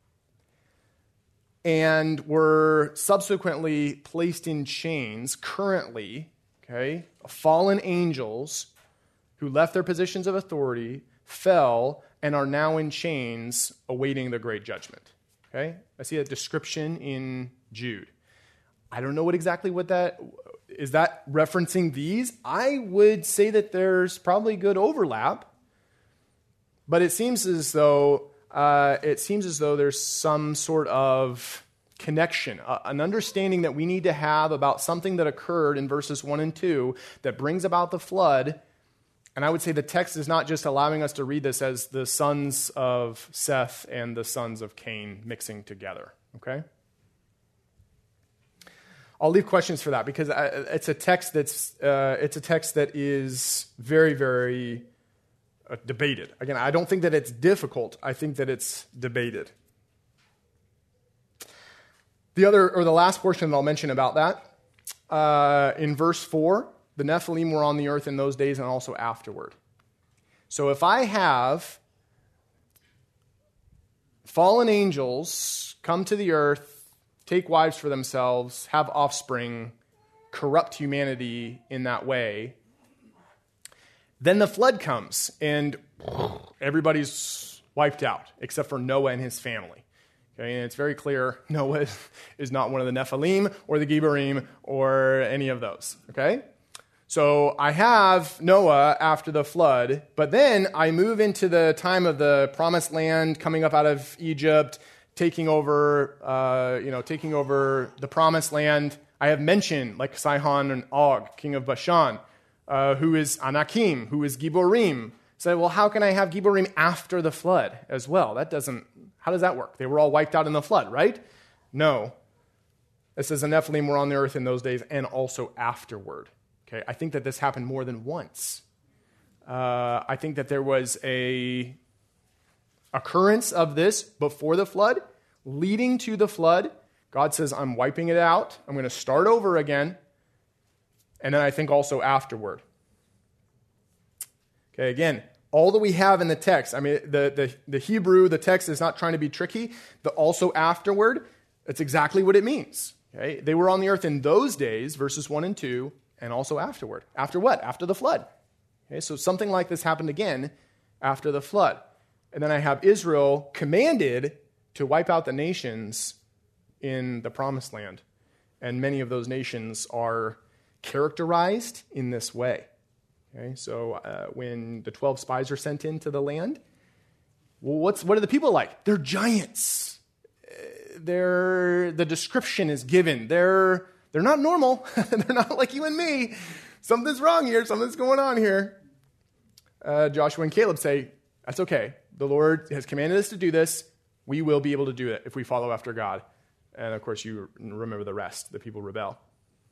and were subsequently placed in chains, currently, okay, fallen angels who left their positions of authority, fell, and are now in chains awaiting the great judgment. Okay? I see that description in Jude. I don't know what that is. That referencing these? I would say that there's probably good overlap, but it seems as though it seems as though there's some sort of connection, an understanding that we need to have about something that occurred in verses 1 and 2 that brings about the flood. And I would say the text is not just allowing us to read this as the sons of Seth and the sons of Cain mixing together, okay? I'll leave questions for that because it's a text that is very, very debated. Again, I don't think that it's difficult. I think that it's debated. The last portion that I'll mention about that, in verse 4, the Nephilim were on the earth in those days and also afterward. So if I have fallen angels come to the earth, take wives for themselves, have offspring, corrupt humanity in that way, then the flood comes and everybody's wiped out except for Noah and his family. Okay, and it's very clear Noah is not one of the Nephilim or the Gibborim or any of those. Okay? So I have Noah after the flood, but then I move into the time of the promised land coming up out of Egypt, taking over the promised land. I have mentioned like Sihon and Og, king of Bashan, who is Anakim, who is Gibborim. So, well, how can I have Gibborim after the flood as well? How does that work? They were all wiped out in the flood, right? No. It says the Nephilim were on the earth in those days and also afterward. Okay, I think that this happened more than once. I think that there was a occurrence of this before the flood, leading to the flood. God says, I'm wiping it out. I'm going to start over again. And then I think also afterward. Okay, again, all that we have in the text, I mean, the Hebrew, the text is not trying to be tricky. The also afterward, that's exactly what it means. Okay? They were on the earth in those days, verses 1 and 2, and also afterward. After what? After the flood. Okay, so something like this happened again after the flood. And then I have Israel commanded to wipe out the nations in the promised land. And many of those nations are characterized in this way. Okay, so when the 12 spies are sent into the land, well, what are the people like? They're giants. The description is given. They're not normal. They're not like you and me. Something's wrong here. Something's going on here. Joshua and Caleb say, that's okay. The Lord has commanded us to do this. We will be able to do it if we follow after God. And of course, you remember the rest. The people rebel.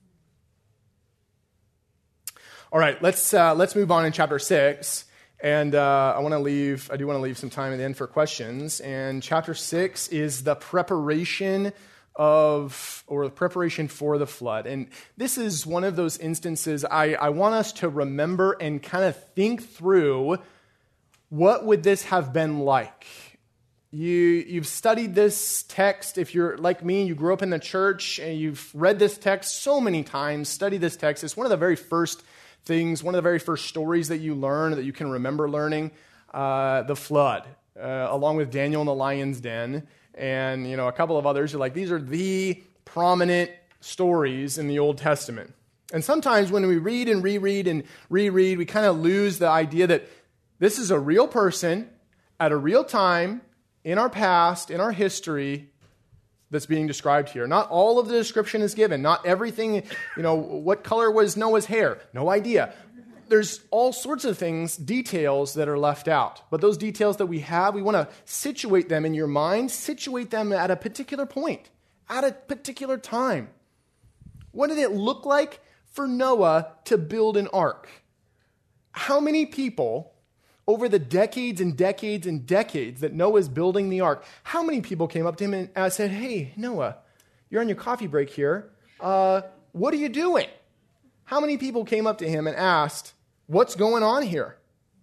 All right, let's move on in chapter 6, and I do want to leave some time at the end for questions. And chapter 6 is the preparation for the flood. And this is one of those instances I want us to remember and kind of think through, what would this have been like? You've studied this text. If you're like me, you grew up in the church, and you've read this text so many times, studied this text. It's one of the very first things, one of the very first stories that you learn, that you can remember learning, the flood, along with Daniel in the lion's den, and a couple of others. You're like, these are the prominent stories in the Old Testament. And sometimes when we read and reread and reread, we kind of lose the idea that this is a real person at a real time in our past, in our history, that's being described here. Not all of the description is given. Not everything, what color was Noah's hair? No idea. There's all sorts of things, details that are left out. But those details that we have, we want to situate them in your mind, situate them at a particular point, at a particular time. What did it look like for Noah to build an ark? How many people, over the decades and decades and decades that Noah's building the ark, how many people came up to him and said, hey, Noah, you're on your coffee break here. What are you doing? How many people came up to him and asked, what's going on here?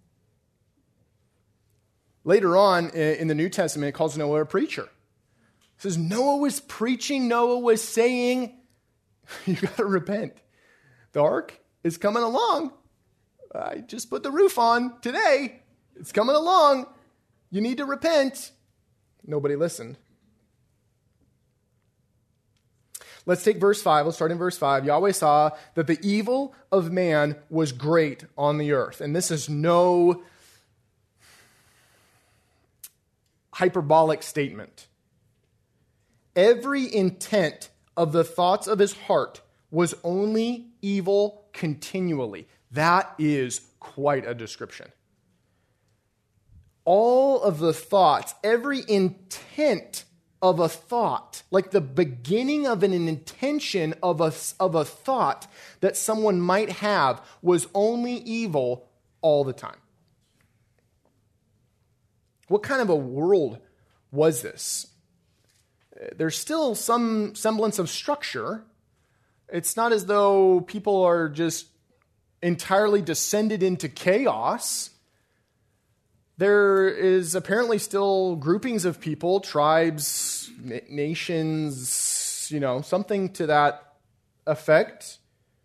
Later on in the New Testament, it calls Noah a preacher. It says Noah was preaching, Noah was saying, you got to repent. The ark is coming along. I just put the roof on today. It's coming along. You need to repent. Nobody listened. Let's take verse 5. Let's start in verse 5. Yahweh saw that the evil of man was great on the earth. And this is hyperbolic statement. Every intent of the thoughts of his heart was only evil continually. That is quite a description. All of the thoughts, every intent of a thought, like the beginning of an intention of a thought that someone might have, was only evil all the time. What kind of a world was this? There's still some semblance of structure. It's not as though people are just entirely descended into chaos. There is apparently still groupings of people, tribes, nations, something to that effect.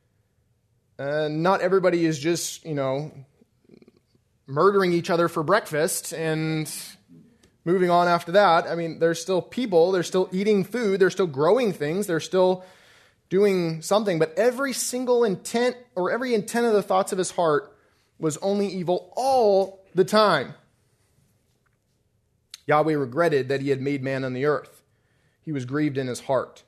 Not everybody is just, murdering each other for breakfast and moving on after that. I mean, there's still people, they're still eating food, they're still growing things, they're still doing something. But every single intent or every intent of the thoughts of his heart was only evil all the time. Yahweh regretted that he had made man on the earth. He was grieved in his heart.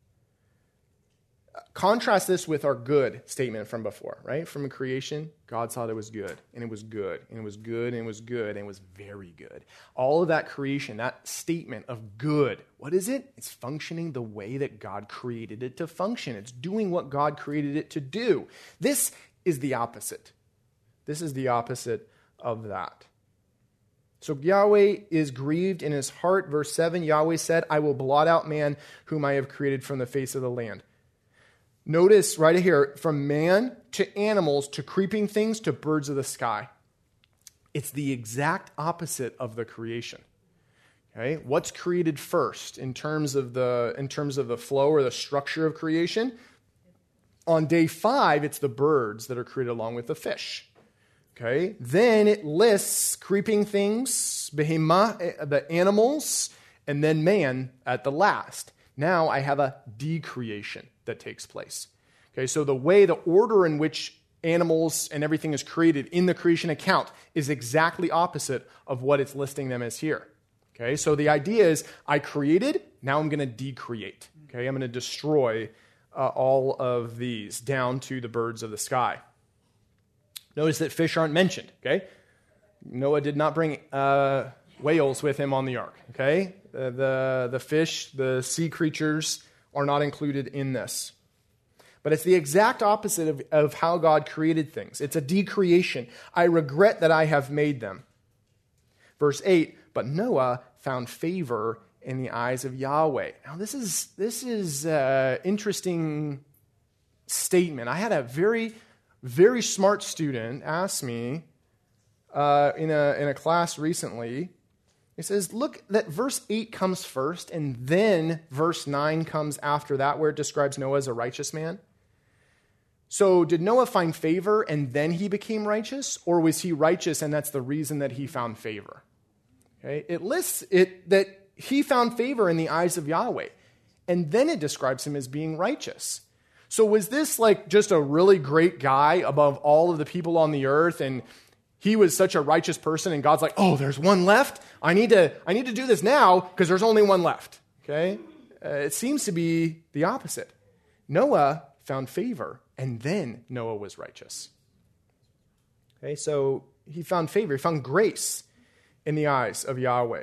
Contrast this with our good statement from before, right? From creation, God saw that it was good, and it was good, and it was good, and it was good, and it was very good. All of that creation, that statement of good, what is it? It's functioning the way that God created it to function. It's doing what God created it to do. This is the opposite. This is the opposite of that. So Yahweh is grieved in his heart. Verse 7, Yahweh said, I will blot out man whom I have created from the face of the land. Notice right here, from man to animals to creeping things to birds of the sky. It's the exact opposite of the creation. Okay? What's created first in terms of the flow or the structure of creation? On day 5, it's the birds that are created along with the fish. Okay? Then it lists creeping things, behemah, the animals, and then man at the last. Now I have a decreation that takes place. Okay, so the order in which animals and everything is created in the creation account is exactly opposite of what it's listing them as here. Okay, so the idea is I created, now I'm going to decreate. Okay, I'm going to destroy all of these down to the birds of the sky. Notice that fish aren't mentioned. Okay, Noah did not bring whales with him on the ark. Okay, the fish, the sea creatures are not included in this. But it's the exact opposite of how God created things. It's a decreation. I regret that I have made them. Verse 8, but Noah found favor in the eyes of Yahweh. Now this is an interesting statement. I had a very, very smart student ask me in a class recently. He says, look, that verse 8 comes first, and then verse 9 comes after that, where it describes Noah as a righteous man. So did Noah find favor, and then he became righteous? Or was he righteous, and that's the reason that he found favor? Okay? It lists it that he found favor in the eyes of Yahweh, and then it describes him as being righteous. So was this like just a really great guy above all of the people on the earth, and he was such a righteous person, and God's like, oh, there's one left? I need to do this now because there's only one left. Okay? It seems to be the opposite. Noah found favor, and then Noah was righteous. Okay, so he found favor, he found grace in the eyes of Yahweh.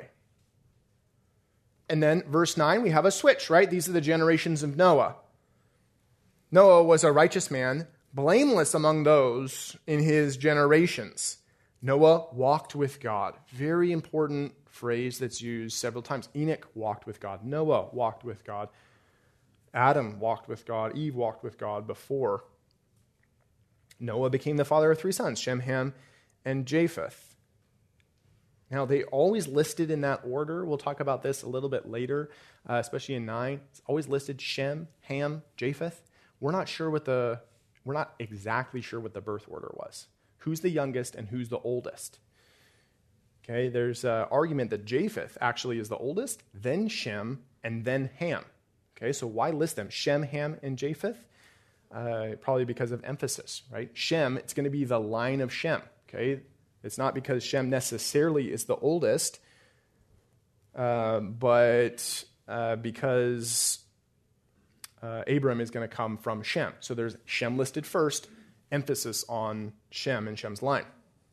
And then verse 9, we have a switch, right? These are the generations of Noah. Noah was a righteous man, blameless among those in his generations. Noah walked with God. Very important phrase that's used several times. Enoch walked with God. Noah walked with God. Adam walked with God. Eve walked with God before. Noah became the father of 3 sons, Shem, Ham, and Japheth. Now, they always listed in that order. We'll talk about this a little bit later, especially in 9. It's always listed Shem, Ham, Japheth. We're not exactly sure what the birth order was. Who's the youngest and who's the oldest? Okay, there's an argument that Japheth actually is the oldest, then Shem, and then Ham. Okay, so why list them? Shem, Ham, and Japheth? Probably because of emphasis, right? Shem, it's going to be the line of Shem. Okay, it's not because Shem necessarily is the oldest. but because Abram is going to come from Shem. So there's Shem listed first, emphasis on Shem and Shem's line.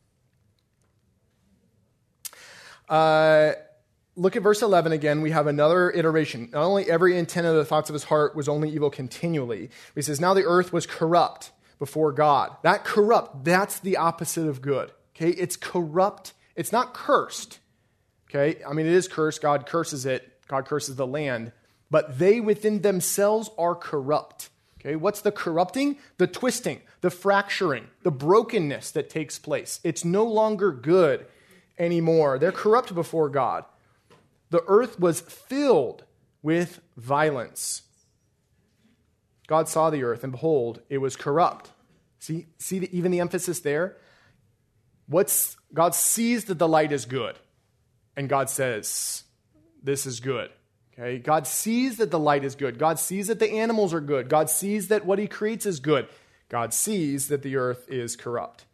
Look at verse 11 again. We have another iteration. Not only every intent of the thoughts of his heart was only evil continually. He says, now the earth was corrupt before God. That corrupt, that's the opposite of good. Okay, it's corrupt. It's not cursed. Okay, I mean, it is cursed. God curses it. God curses the land. But they within themselves are corrupt. Okay, what's the corrupting? The twisting, the fracturing, the brokenness that takes place. It's no longer good anymore. They're corrupt before God. The earth was filled with violence. God saw the earth, and behold, it was corrupt. See even the emphasis there? God sees that the light is good, and God says, this is good. Okay? God sees that the light is good. God sees that the animals are good. God sees that what he creates is good. God sees that the earth is corrupt.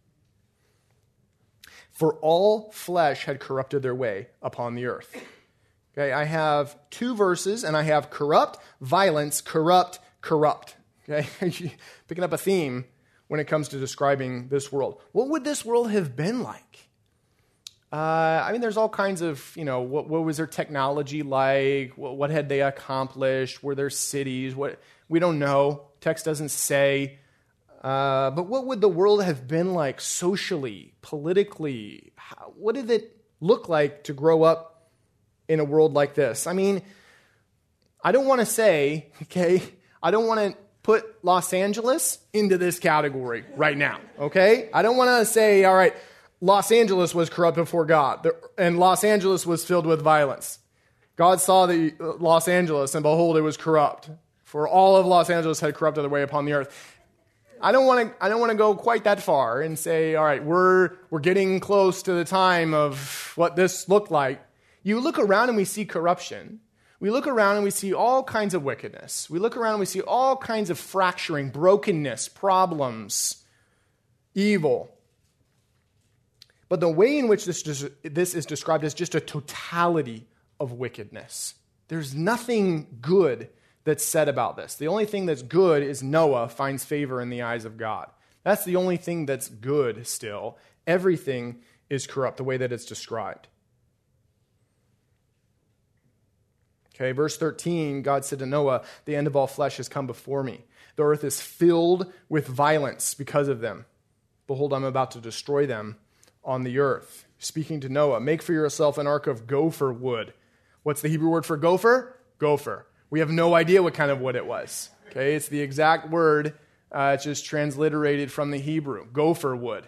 For all flesh had corrupted their way upon the earth. Okay, I have two verses, and I have corrupt, violence, corrupt, corrupt. Okay, picking up a theme when it comes to describing this world. What would this world have been like? I mean, there's all kinds of, what was their technology like? What had they accomplished? Were there cities? We don't know. Text doesn't say. But what would the world have been like socially, politically? What did it look like to grow up in a world like this? I mean, I don't want to say, I don't want to put Los Angeles into this category right now, okay? I don't want to say, all right, Los Angeles was corrupt before God, and Los Angeles was filled with violence. God saw the Los Angeles, and behold, it was corrupt. For all of Los Angeles had corrupted their way upon the earth. I don't want to go quite that far and say, all right, we're getting close to the time of what this looked like. You look around and we see corruption. We look around and we see all kinds of wickedness. We look around and we see all kinds of fracturing, brokenness, problems, evil. But the way in which this is described is just a totality of wickedness. There's nothing good that's said about this. The only thing that's good is Noah finds favor in the eyes of God. That's the only thing that's good still. Everything is corrupt, the way that it's described. Okay, verse 13, God said to Noah, the end of all flesh has come before me. The earth is filled with violence because of them. Behold, I'm about to destroy them on the earth. Speaking to Noah, make for yourself an ark of gopher wood. What's the Hebrew word for gopher? Gopher. We have no idea what kind of wood it was. Okay, it's the exact word. It's just transliterated from the Hebrew. Gopher wood.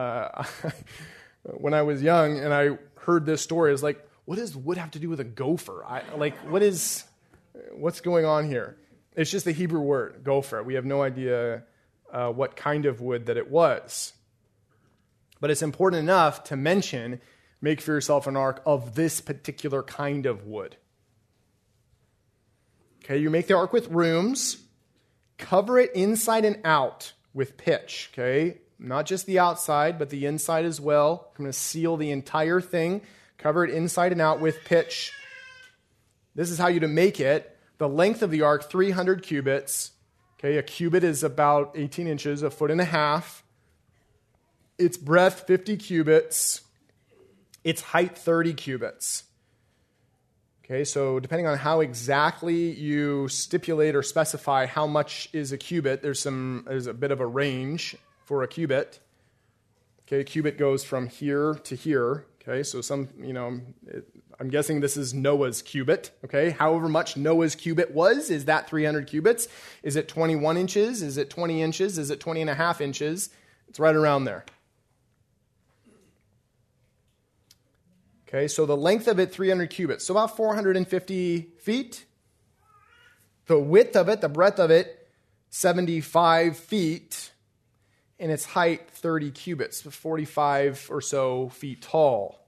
When I was young and I heard this story, I was like, what does wood have to do with a gopher? What's going on here? It's just the Hebrew word, gopher. We have no idea what kind of wood that it was. But it's important enough to mention, make for yourself an ark of this particular kind of wood. Okay, you make the ark with rooms, cover it inside and out with pitch, okay? Not just the outside, but the inside as well. I'm going to seal the entire thing, cover it inside and out with pitch. This is how you're to make it. The length of the ark, 300 cubits. Okay, a cubit is about 18 inches, a foot and a half. Its breadth, 50 cubits. Its height, 30 cubits. Okay, so depending on how exactly you stipulate or specify how much is a cubit, there's a bit of a range for a cubit. Okay, a cubit goes from here to here. Okay, so I'm guessing this is Noah's cubit. Okay, however much Noah's cubit was, is that 300 cubits? Is it 21 inches? Is it 20 inches? Is it 20 and a half inches? It's right around there. Okay, so the length of it, 300 cubits, so about 450 feet. The width of it, the breadth of it, 75 feet. And its height, 30 cubits, 45 or so feet tall.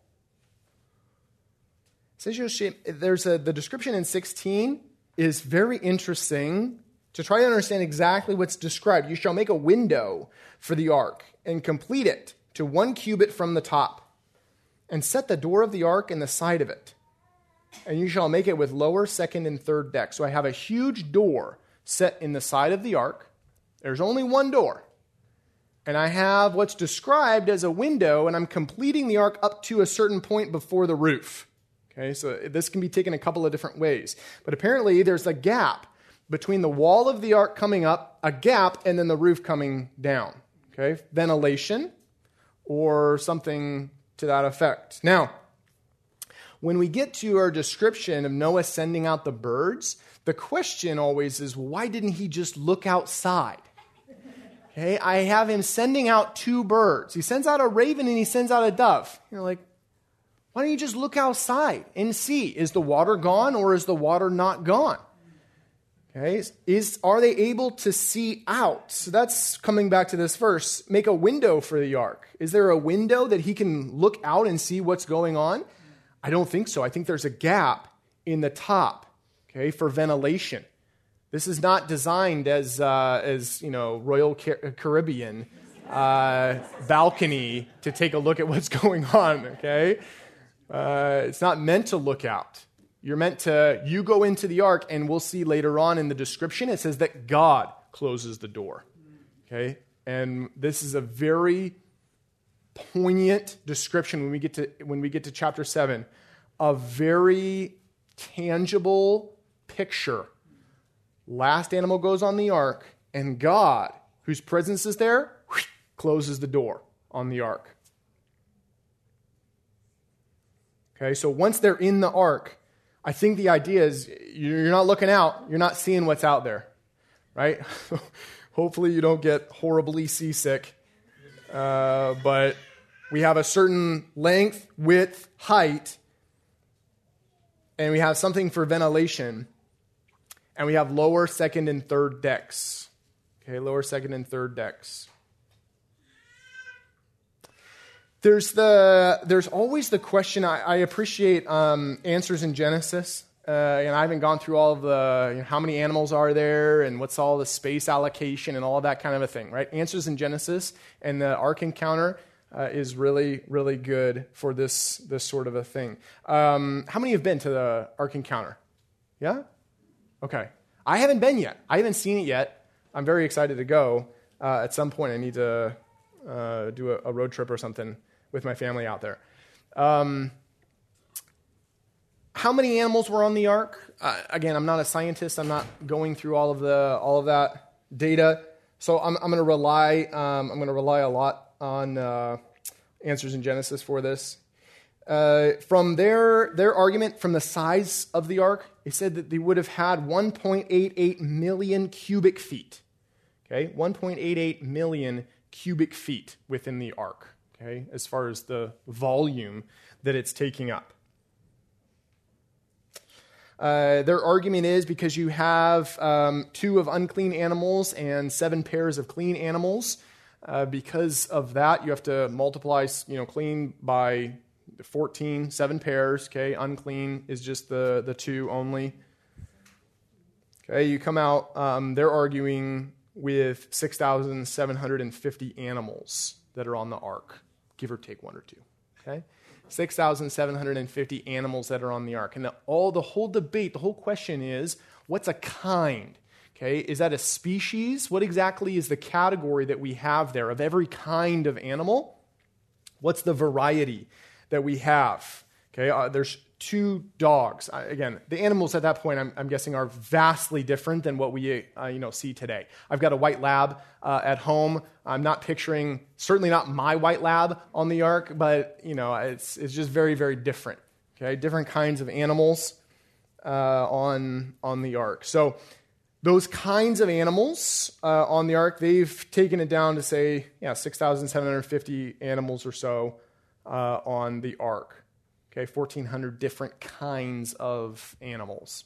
The description in 16 is very interesting to try to understand exactly what's described. You shall make a window for the ark and complete it to 1 cubit from the top, and set the door of the ark in the side of it. and you shall make it with lower, second, and third decks. So I have a huge door set in the side of the ark. There's only one door. And I have what's described as a window, and I'm completing the ark up to a certain point before the roof. Okay, so this can be taken a couple of different ways. But apparently there's a gap between the wall of the ark coming up, a gap, and then the roof coming down. Okay, ventilation or something to that effect. Now, when we get to our description of Noah sending out the birds, the question always is, why didn't he just look outside? Okay, I have him sending out two birds. He sends out a raven and he sends out a dove. You're like, why don't you just look outside and see? Is the water gone or is the water not gone? Okay, are they able to see out? So that's coming back to this verse. Make a window for the ark. Is there a window that he can look out and see what's going on? I don't think so. I think there's a gap in the top, okay, for ventilation. This is not designed as Royal Caribbean balcony to take a look at what's going on, okay? It's not meant to look out. You're meant to, you go into the ark, and we'll see later on in the description, it says that God closes the door, okay? And this is a very poignant description when we get to chapter 7, a very tangible picture. Last animal goes on the ark, and God, whose presence is there, closes the door on the ark. Okay, so once they're in the ark, I think the idea is you're not looking out, you're not seeing what's out there, right? Hopefully you don't get horribly seasick, but we have a certain length, width, height, and we have something for ventilation. And we have lower, second, and third decks. Okay, lower, second, and third decks. There's always the question. I appreciate answers in Genesis, and I haven't gone through all of the how many animals are there and what's all the space allocation and all of that kind of a thing, right? Answers in Genesis and the Ark encounter is really, really good for this sort of a thing. How many have been to the Ark encounter? Yeah? Okay. I haven't been yet. I haven't seen it yet. I'm very excited to go. At some point, I need to do a road trip or something with my family out there. How many animals were on the ark? Again, I'm not a scientist. I'm not going through all of that data. So I'm going to rely a lot on answers in Genesis for this. From their argument, from the size of the ark, they said that they would have had 1.88 million cubic feet. Okay, 1.88 million cubic feet within the ark. Okay, as far as the volume that it's taking up. Their argument is because you have 2 of unclean animals and 7 pairs of clean animals. Because of that, you have to multiply, clean by 14, 7 pairs. Okay, unclean is just the 2 only. Okay, you come out. They're arguing with 6,750 animals that are on the ark, give or take 1 or 2. Okay, 6,750 animals that are on the ark, and the whole debate, the whole question is, what's a kind? Okay, is that a species? What exactly is the category that we have there of every kind of animal? What's the variety that we have? Okay, there's 2 dogs. Again, the animals at that point, I'm guessing, are vastly different than what we see today. I've got a white lab at home. I'm not picturing, certainly not my white lab on the ark, but it's just very, very different. Okay, different kinds of animals on the ark. So those kinds of animals on the ark, they've taken it down to say, 6,750 animals or so on the ark. Okay, 1,400 different kinds of animals.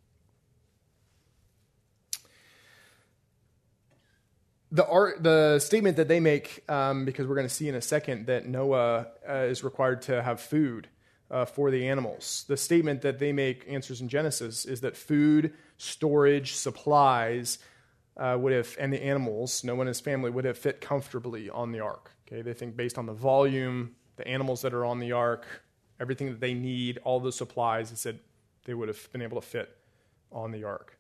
The statement that they make, because we're going to see in a second that Noah is required to have food for the animals. The statement that they make, answers in Genesis, is that food, storage, supplies would have, and the animals, Noah and his family, would have fit comfortably on the ark. Okay, they think based on the volume, the animals that are on the ark, everything that they need, all the supplies, it said they would have been able to fit on the ark.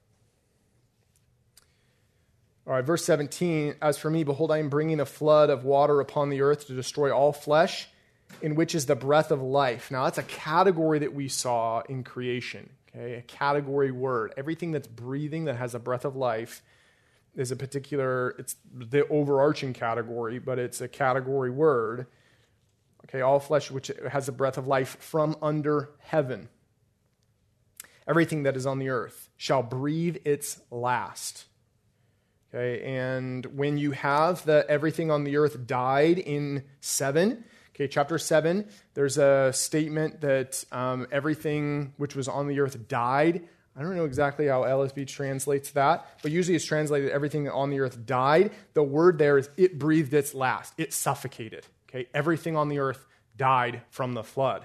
All right, verse 17, as for me, behold, I am bringing a flood of water upon the earth to destroy all flesh, in which is the breath of life. Now, that's a category that we saw in creation, okay? A category word. Everything that's breathing that has a breath of life is a particular, it's the overarching category, but it's a category word. Okay, all flesh which has a breath of life from under heaven. Everything that is on the earth shall breathe its last. Okay, and when you have everything on the earth died in 7, okay, chapter 7, there's a statement that everything which was on the earth died. I don't know exactly how LSB translates that, but usually it's translated everything on the earth died. The word there is it breathed its last. It suffocated. Okay, everything on the earth died from the flood.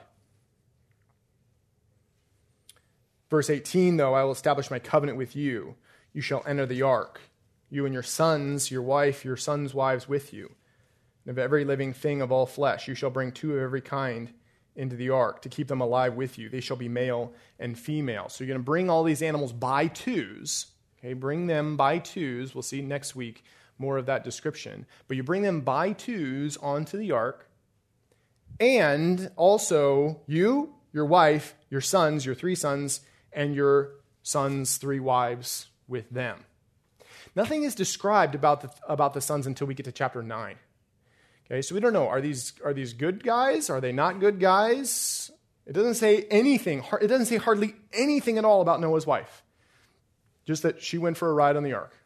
Verse 18, though, I will establish my covenant with you. You shall enter the ark, you and your sons, your wife, your sons' wives with you. And of every living thing of all flesh, you shall bring 2 of every kind into the ark to keep them alive with you. They shall be male and female. So you're going to bring all these animals by twos. Okay, bring them by twos. We'll see next week more of that description. But you bring them by twos onto the ark. And also you, your wife, your sons, your 3 sons, and your sons' 3 wives with them. Nothing is described about the sons until we get to chapter 9. Okay, so we don't know, are these good guys? Are they not good guys? It doesn't say anything. It doesn't say hardly anything at all about Noah's wife. Just that she went for a ride on the ark.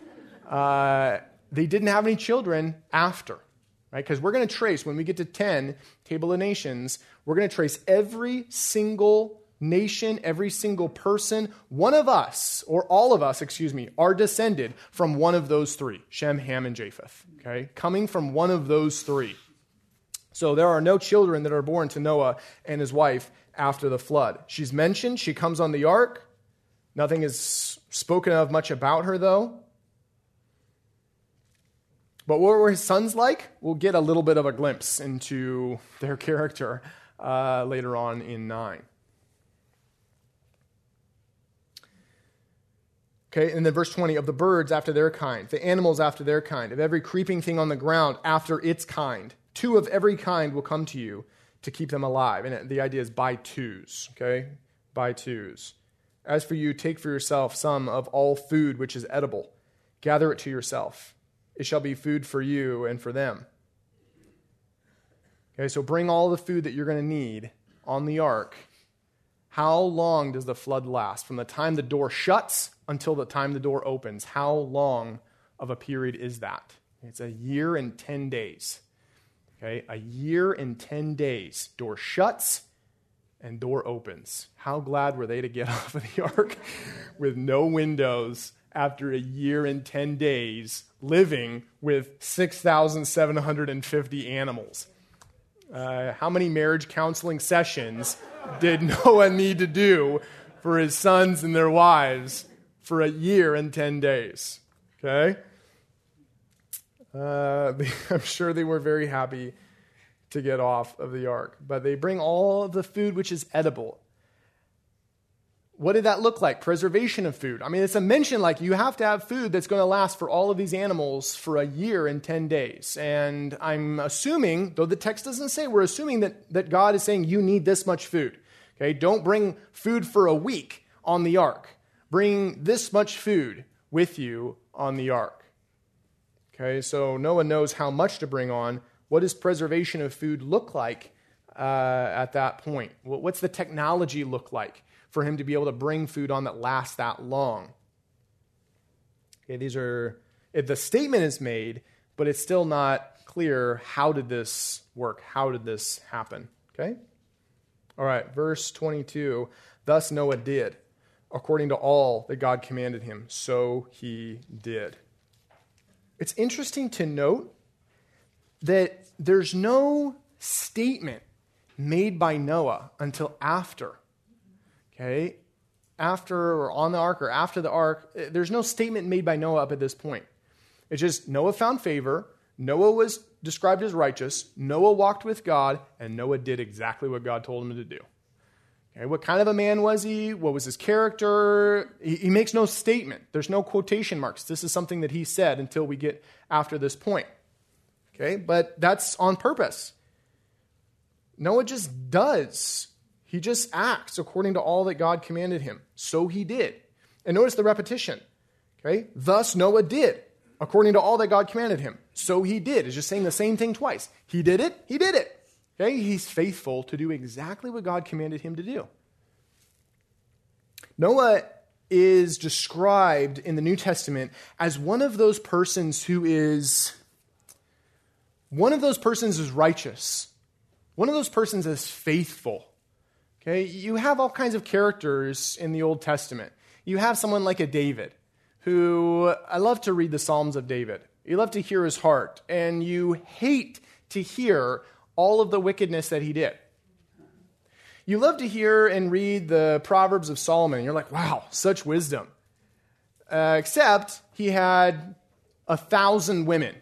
They didn't have any children after, right? Because we're going to trace, when we get to 10, Table of Nations, we're going to trace every single nation, every single person. One of us, or all of us, are descended from one of those 3, Shem, Ham, and Japheth. Okay, coming from one of those 3. So there are no children that are born to Noah and his wife after the flood. She's mentioned. She comes on the ark. Nothing is spoken of much about her, though. But what were his sons like? We'll get a little bit of a glimpse into their character later on in 9. Okay, and then verse 20, of the birds after their kind, the animals after their kind, of every creeping thing on the ground after its kind. 2 of every kind will come to you to keep them alive. And the idea is by twos, okay? By twos. As for you, take for yourself some of all food which is edible. Gather it to yourself. It shall be food for you and for them. Okay, so bring all the food that you're going to need on the ark. How long does the flood last? From the time the door shuts until the time the door opens. How long of a period is that? It's a year and 10 days. Okay, a year and 10 days. Door shuts and door opens. How glad were they to get off of the ark with no windows after a year and 10 days living with 6,750 animals? How many marriage counseling sessions did Noah need to do for his sons and their wives for a year and 10 days? Okay? I'm sure they were very happy to get off of the ark. But they bring all of the food which is edible. What did that look like? Preservation of food. I mean, it's a mention like you have to have food that's going to last for all of these animals for a year and 10 days. And I'm assuming, though the text doesn't say, we're assuming that God is saying you need this much food. Okay, don't bring food for a week on the ark. Bring this much food with you on the ark. Okay, so Noah knows how much to bring on. What does preservation of food look like at that point? What's the technology look like for him to be able to bring food on that lasts that long? Okay, the statement is made, but it's still not clear how did this work? How did this happen? Okay? All right, verse 22. Thus Noah did, according to all that God commanded him, so he did. It's interesting to note that there's no statement made by Noah until after. Okay? After or on the ark or after the ark, there's no statement made by Noah up at this point. It's just Noah found favor, Noah was described as righteous, Noah walked with God, and Noah did exactly what God told him to do. Okay, what kind of a man was he? What was his character? He makes no statement. There's no quotation marks. This is something that he said until we get after this point. Okay, but that's on purpose. Noah just does. He just acts according to all that God commanded him. So he did. And notice the repetition. Okay, thus Noah did according to all that God commanded him. So he did. It's just saying the same thing twice. He did it. He did it. Okay, he's faithful to do exactly what God commanded him to do. Noah is described in the New Testament as one of those persons is righteous. One of those persons is faithful. Okay, you have all kinds of characters in the Old Testament. You have someone like a David, who I love to read the Psalms of David. You love to hear his heart, and you hate to hear all of the wickedness that he did. You love to hear and read the Proverbs of Solomon, and you're like, wow, such wisdom. Except he had 1,000 women.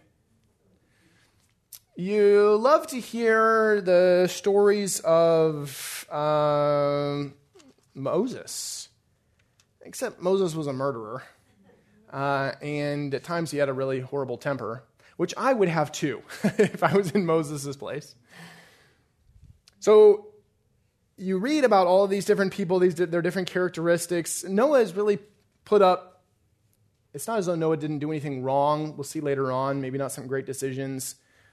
You love to hear the stories of Moses, except Moses was a murderer, and at times he had a really horrible temper, which I would have too if I was in Moses' place. So you read about all of these different people, their different characteristics. Noah is really put up. It's not as though Noah didn't do anything wrong. We'll see later on, maybe not some great decisions.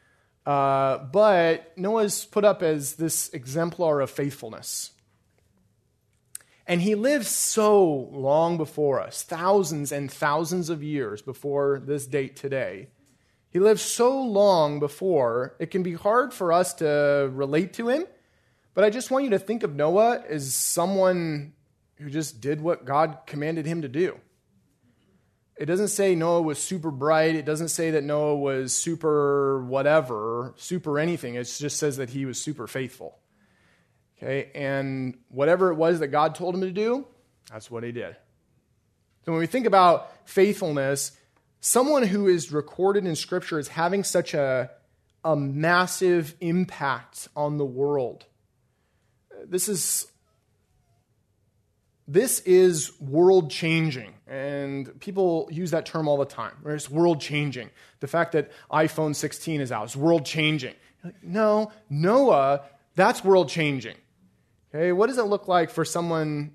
But Noah's put up as this exemplar of faithfulness. And he lived so long before us, thousands and thousands of years before this date today. He lived so long before, it can be hard for us to relate to him. But I just want you to think of Noah as someone who just did what God commanded him to do. It doesn't say Noah was super bright. It doesn't say that Noah was super whatever, super anything. It just says that he was super faithful. Okay, and whatever it was that God told him to do, that's what he did. So when we think about faithfulness, someone who is recorded in Scripture as having such a massive impact on the world. This is world-changing, and people use that term all the time. It's world-changing. The fact that iPhone 16 is out is world-changing. No, Noah, that's world-changing. Okay, what does it look like for someone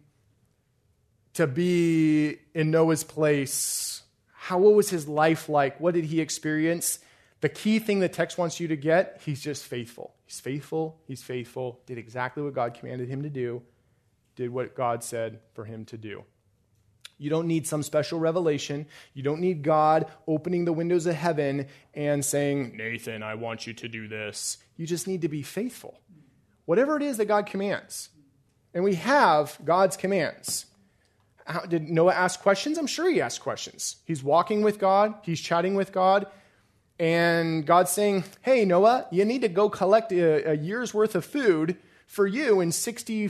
to be in Noah's place? What was his life like? What did he experience? The key thing the text wants you to get, he's just faithful. He's faithful, did exactly what God commanded him to do, did what God said for him to do. You don't need some special revelation. You don't need God opening the windows of heaven and saying, Nathan, I want you to do this. You just need to be faithful. Whatever it is that God commands. And we have God's commands. Did Noah ask questions? I'm sure he asked questions. He's walking with God. He's chatting with God. And God's saying, hey, Noah, you need to go collect a year's worth of food for you and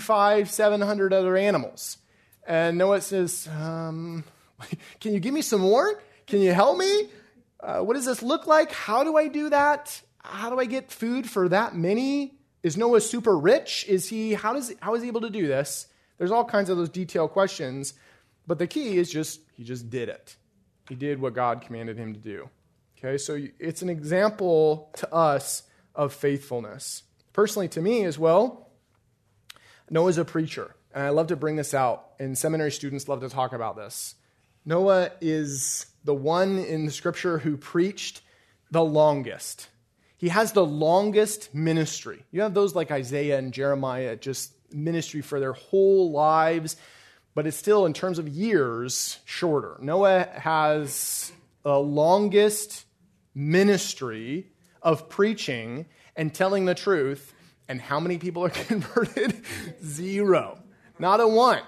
700 other animals. And Noah says, can you give me some more? Can you help me? What does this look like? How do I do that? How do I get food for that many? Is Noah super rich? How is he able to do this? There's all kinds of those detailed questions. But the key is he just did it. He did what God commanded him to do. Okay, so it's an example to us of faithfulness. Personally, to me as well, Noah's a preacher. And I love to bring this out, and seminary students love to talk about this. Noah is the one in the Scripture who preached the longest. He has the longest ministry. You have those like Isaiah and Jeremiah, just ministry for their whole lives, but it's still, in terms of years, shorter. Noah has the longest ministry of preaching and telling the truth, and how many people are converted? 0. Not a one.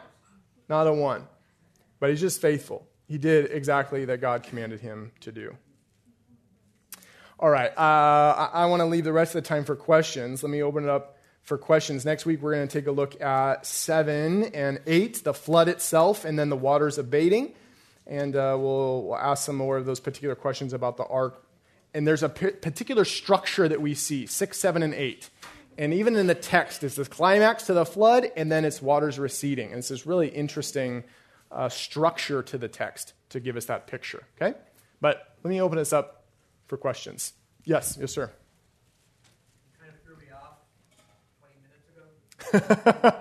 But he's just faithful. He did exactly that God commanded him to do. All right, I want to leave the rest of the time for questions. Let me open it up for questions. Next week, we're going to take a look at 7 and 8, the flood itself, and then the waters abating. And we'll ask some more of those particular questions about the ark. And there's a particular structure that we see, 6, 7, and 8. And even in the text, it's this climax to the flood, and then it's waters receding. And it's this really interesting structure to the text to give us that picture, okay? But let me open this up for questions. Yes, sir. You kind of threw me off 20 minutes ago.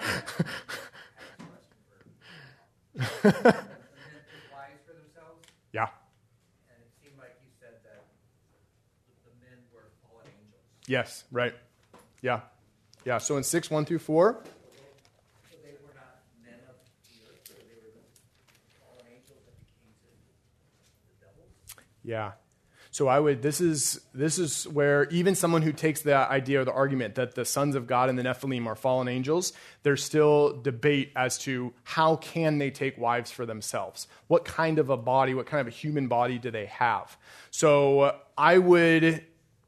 Wives for themselves, Yeah. and it seemed like you said that the men were fallen angels. Yes, right. Yeah. Yeah, so in 6, 1 through 4, So they were not men of the earth, or they were the fallen angels that became the devils? yeah. So this is where even someone who takes the idea or the argument that the sons of God and the Nephilim are fallen angels, there's still debate as to how can they take wives for themselves? What kind of a body, what kind of a human body do they have? So I would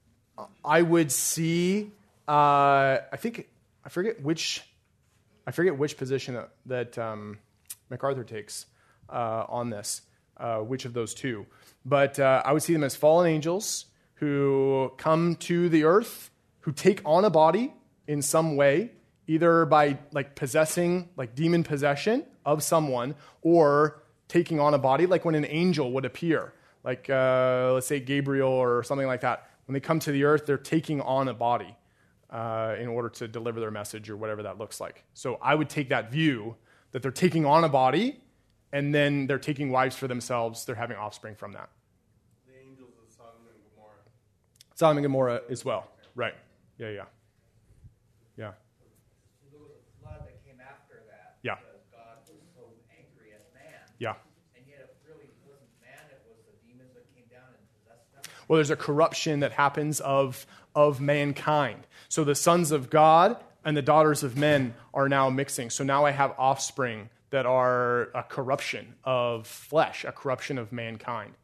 see, I forget which position that MacArthur takes on this, which of those two. But I would see them as fallen angels who come to the earth, who take on a body in some way, either by like possessing, like demon possession of someone, or taking on a body, like when an angel would appear, like let's say Gabriel or something like that. When they come to the earth, they're taking on a body in order to deliver their message or whatever that looks like. So I would take that view that they're taking on a body, and then they're taking wives for themselves. They're having offspring from that. The angels of Sodom and Gomorrah. Sodom and Gomorrah as well. Right. Yeah. So there was a flood that came after that. Yeah. Because God was so angry at man. Yeah. And yet it really wasn't man, it was the demons that came down and possessed them. Well, there's a corruption that happens of mankind. So the sons of God and the daughters of men are now mixing. So now I have offspring that are a corruption of flesh, a corruption of mankind.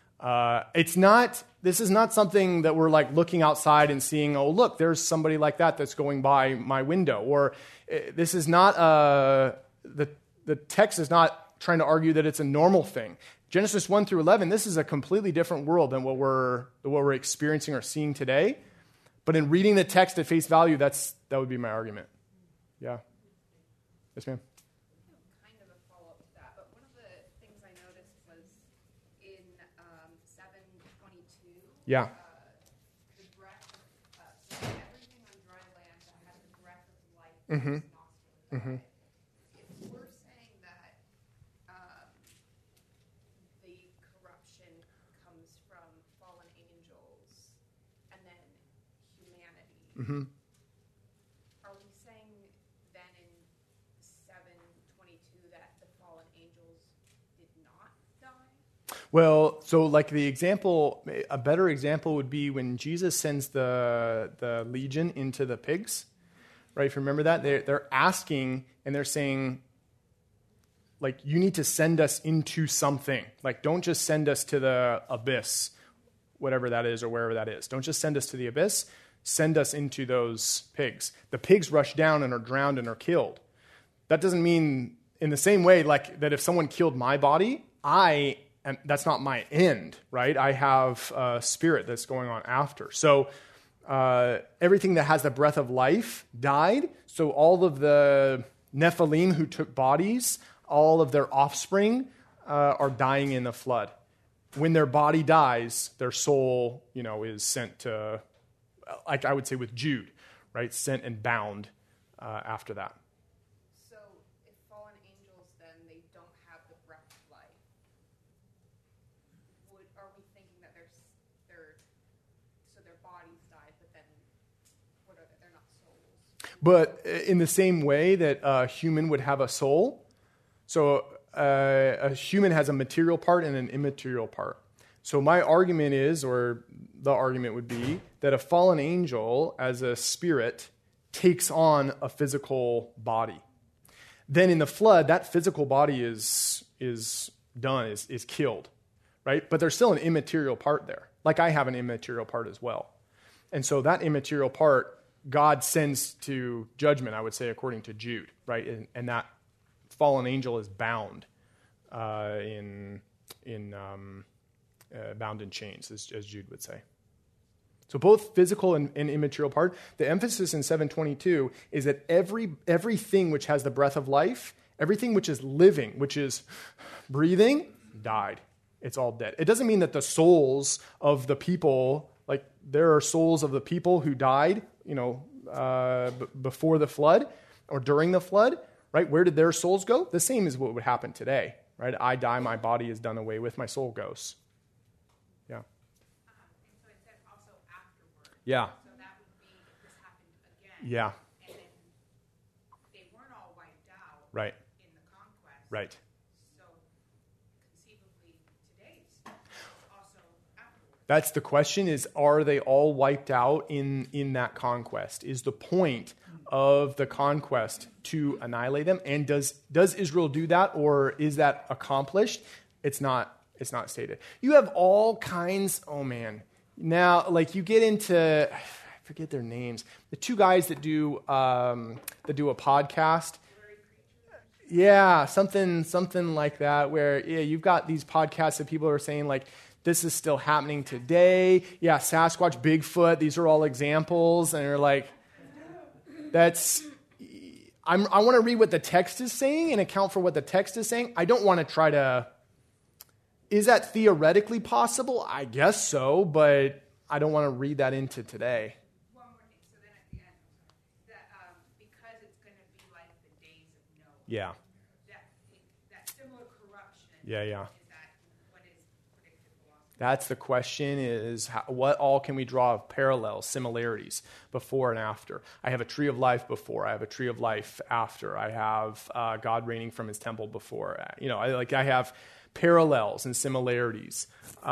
This is not something that we're like looking outside and seeing, oh, look, there's somebody like that that's going by my window. Or this is not, the text is not trying to argue that it's a normal thing. Genesis 1 through 11, this is a completely different world than what we're experiencing or seeing today. But in reading the text at face value, that would be my argument. Yeah. Yes, ma'am. Kind of a follow-up to that, but one of the things I noticed was in 7:22. Yeah. The breath of everything on dry land that had the breath of life Mm-hmm. in its nostrils. Mm-hmm. If we're saying that the corruption comes from fallen angels and then humanity, Mm-hmm. are we saying then in 7:22 that the fallen angels did not die? Well, so like a better example would be when Jesus sends the legion into the pigs, right? If you remember that, they're asking and they're saying, like, you need to send us into something. Like, don't just send us to the abyss, whatever that is or wherever that is. Don't just send us to the abyss. Send us into those pigs. The pigs rush down and are drowned and are killed. That doesn't mean in the same way, like that if someone killed my body, that's not my end, right? I have a spirit that's going on after. So everything that has the breath of life died. So all of the Nephilim who took bodies, all of their offspring are dying in the flood. When their body dies, their soul, is sent to, like I would say with Jude, right? Sent and bound after that. So if fallen angels then they don't have the breath of life, are we thinking that so their bodies died, but then what are they? They're not souls. But in the same way that a human would have a soul, so a human has a material part and an immaterial part. So my argument is, or the argument would be, that a fallen angel as a spirit takes on a physical body. Then in the flood, that physical body is done, is killed, right? But there's still an immaterial part there. Like I have an immaterial part as well. And so that immaterial part, God sends to judgment, I would say, according to Jude, right? And that fallen angel is bound bound in chains, as Jude would say. So both physical and immaterial part. The emphasis in 722 is that everything which has the breath of life, everything which is living, which is breathing, died. It's all dead. It doesn't mean that the souls of the people, like there are souls of the people who died, before the flood or during the flood, right? Where did their souls go? The same as what would happen today, right? I die, my body is done away with, my soul goes. Yeah. And so it says also afterward. Yeah. So that would be if this happened again. Yeah. And then they weren't all wiped out Right. in the conquest. Right. So conceivably today's also afterward. That's the question is, are they all wiped out in that conquest? Is the point of the conquest to annihilate them? And does Israel do that, or is that accomplished? It's not stated. You have all kinds, oh man. Now, like you get into, I forget their names, the two guys that do a podcast. Yeah, something like that, where you've got these podcasts that people are saying like, this is still happening today. Yeah, Sasquatch, Bigfoot, these are all examples. And you're like, I want to read what the text is saying and account for what the text is saying. I don't want to try to, is that theoretically possible? I guess so, but I don't want to read that into today. One more thing. So then at the end, that because it's going to be like the days of Noah. Yeah. That similar corruption. Yeah. Is that what is predictable? That's the question is, what all can we draw of parallels, similarities, before and after? I have a tree of life before. I have a tree of life after. I have God reigning from his temple before. I have parallels and similarities.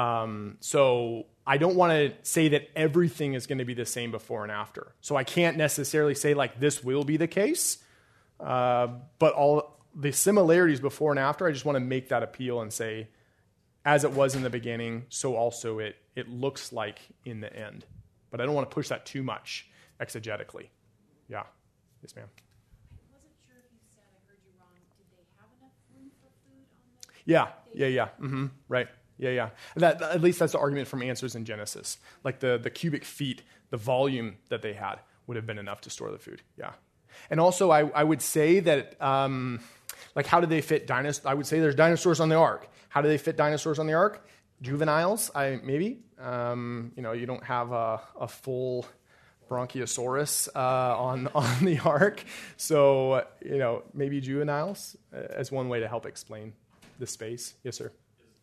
So I don't want to say that everything is going to be the same before and after. So I can't necessarily say like this will be the case. But all the similarities before and after, I just want to make that appeal and say, as it was in the beginning, so also it looks like in the end. But I don't want to push that too much exegetically. Yeah. Yes, ma'am. I wasn't sure if you said, I heard you wrong. Did they have enough room for food on the Yeah. Mm-hmm. Right. Yeah. That, at least that's the argument from Answers in Genesis. Like the cubic feet, the volume that they had would have been enough to store the food. Yeah. And also, I would say that, like, how do they fit dinosaurs? I would say there's dinosaurs on the ark. How do they fit dinosaurs on the ark? Juveniles, maybe. You don't have a full Bronchiosaurus on the ark. So, maybe juveniles as one way to help explain the space. Yes, sir. Is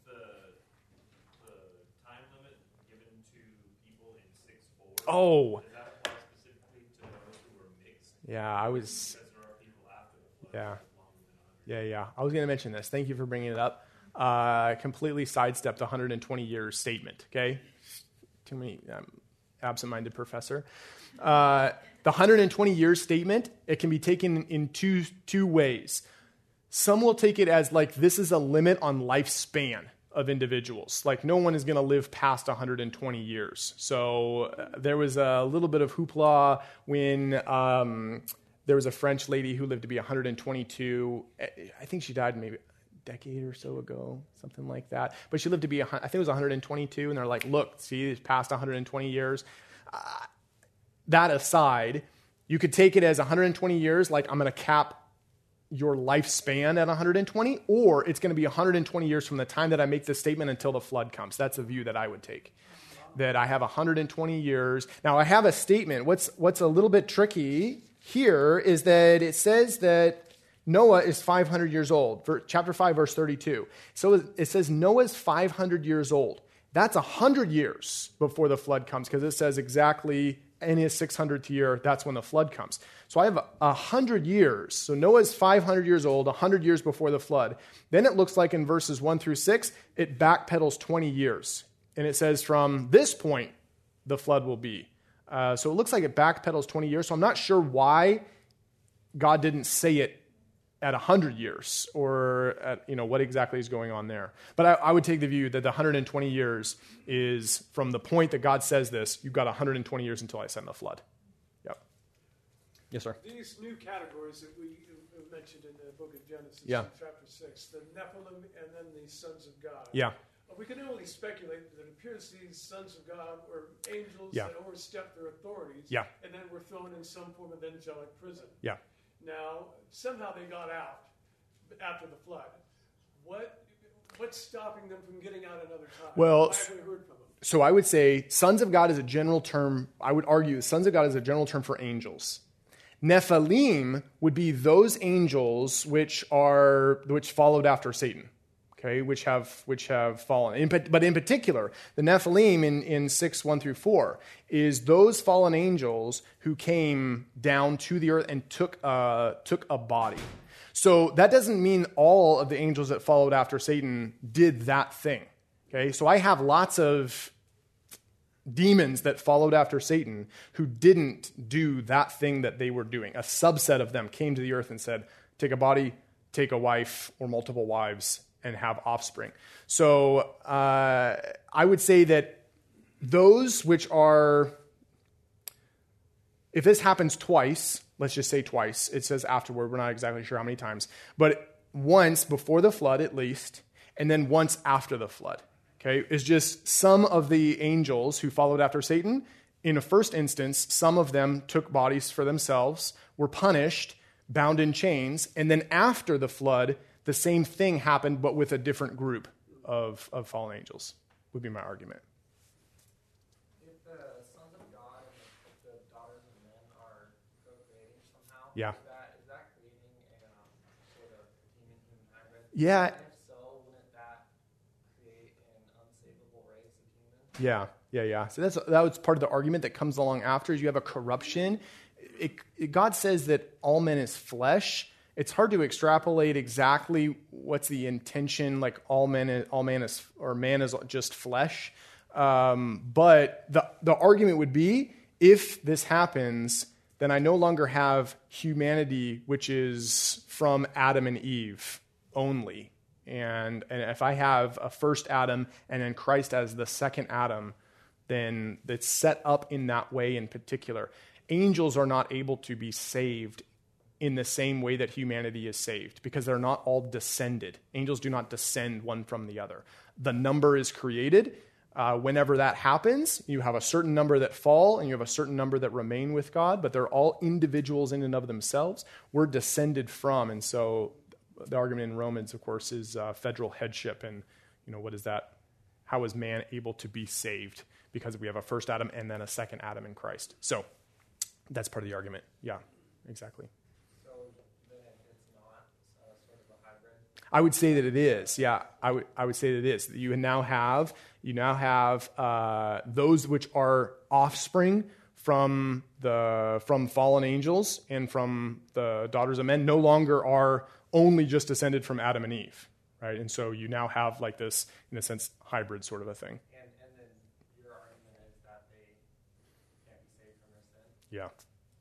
the time limit given to people in 6:4? Oh. Does that apply specifically to those who were mixed? Yeah, I was. Because there are people after the flood. Yeah. Longer than 100. Yeah. I was going to mention this. Thank you for bringing it up. Completely sidestepped the 120 years statement. Okay, too many absent-minded professor. The 120 years statement, it can be taken in two ways. Some will take it as like this is a limit on lifespan of individuals. Like no one is going to live past 120 years. So there was a little bit of hoopla when there was a French lady who lived to be 122. I think she died maybe a decade or so ago, something like that. But she lived to be, I think it was 122, and they're like, look, see, it's past 120 years. That aside, you could take it as 120 years, like I'm going to cap your lifespan at 120, or it's going to be 120 years from the time that I make this statement until the flood comes. That's the view that I would take, that I have 120 years. Now, I have a statement. What's a little bit tricky here is that it says that Noah is 500 years old. Chapter 5, verse 32. So it says Noah's 500 years old. That's 100 years before the flood comes, because it says exactly in his 600th year, that's when the flood comes. So I have 100 years. So Noah's 500 years old, 100 years before the flood. Then it looks like in verses 1 through 6, it backpedals 20 years. And it says from this point, the flood will be. So it looks like it backpedals 20 years. So I'm not sure why God didn't say it at 100 years, or at, what exactly is going on there. But I would take the view that the 120 years is from the point that God says this, you've got 120 years until I send the flood. Yep. Yes, sir. These new categories that we mentioned in the book of Genesis, Yeah. in chapter 6, the Nephilim and then the sons of God. Yeah. Of we can only speculate that it appears these sons of God were angels Yeah. that overstepped their authorities, Yeah. and then were thrown in some form of angelic prison. Yeah. Now, somehow they got out after the flood. What's stopping them from getting out another time? Well, Why have we heard from them? So I would say sons of God is a general term. I would argue sons of God is a general term for angels. Nephilim would be those angels which followed after Satan, okay, which have fallen. But in particular, the Nephilim in 6:1-4 is those fallen angels who came down to the earth and took a body. So that doesn't mean all of the angels that followed after Satan did that thing. Okay, so I have lots of demons that followed after Satan who didn't do that thing that they were doing. A subset of them came to the earth and said, take a body, take a wife or multiple wives, and have offspring. So I would say that those which are, if this happens twice, let's just say twice, it says afterward, we're not exactly sure how many times, but once before the flood at least, and then once after the flood. Okay, is just some of the angels who followed after Satan. In a first instance, some of them took bodies for themselves, were punished, bound in chains, and then after the flood, the same thing happened, but with a different group of fallen angels, would be my argument. If the sons of God and the daughters of men are procreating somehow, Yeah. is that creating a sort of human hybrid? Yeah. And if so, wouldn't that create an unsavable race of humans? Yeah. So that was part of the argument that comes along after is you have a corruption. God says that all men is flesh. It's hard to extrapolate exactly what's the intention, like man is just flesh. But the argument would be, if this happens, then I no longer have humanity, which is from Adam and Eve only. And if I have a first Adam and then Christ as the second Adam, then it's set up in that way in particular. Angels are not able to be saved in the same way that humanity is saved because they're not all descended. Angels do not descend one from the other. The number is created. Whenever that happens, you have a certain number that fall and you have a certain number that remain with God, but they're all individuals in and of themselves. We're descended from, and so the argument in Romans, of course, is federal headship. And, what is that? How is man able to be saved? Because we have a first Adam and then a second Adam in Christ. So that's part of the argument. Yeah, exactly. So then it's not sort of a hybrid? I would say that it is. Yeah, I would say that it is. You now have those which are offspring from fallen angels and from the daughters of men no longer are only just descended from Adam and Eve, right? And so you now have like this, in a sense, hybrid sort of a thing. And then your argument is that they can't be saved from their sin? Yeah.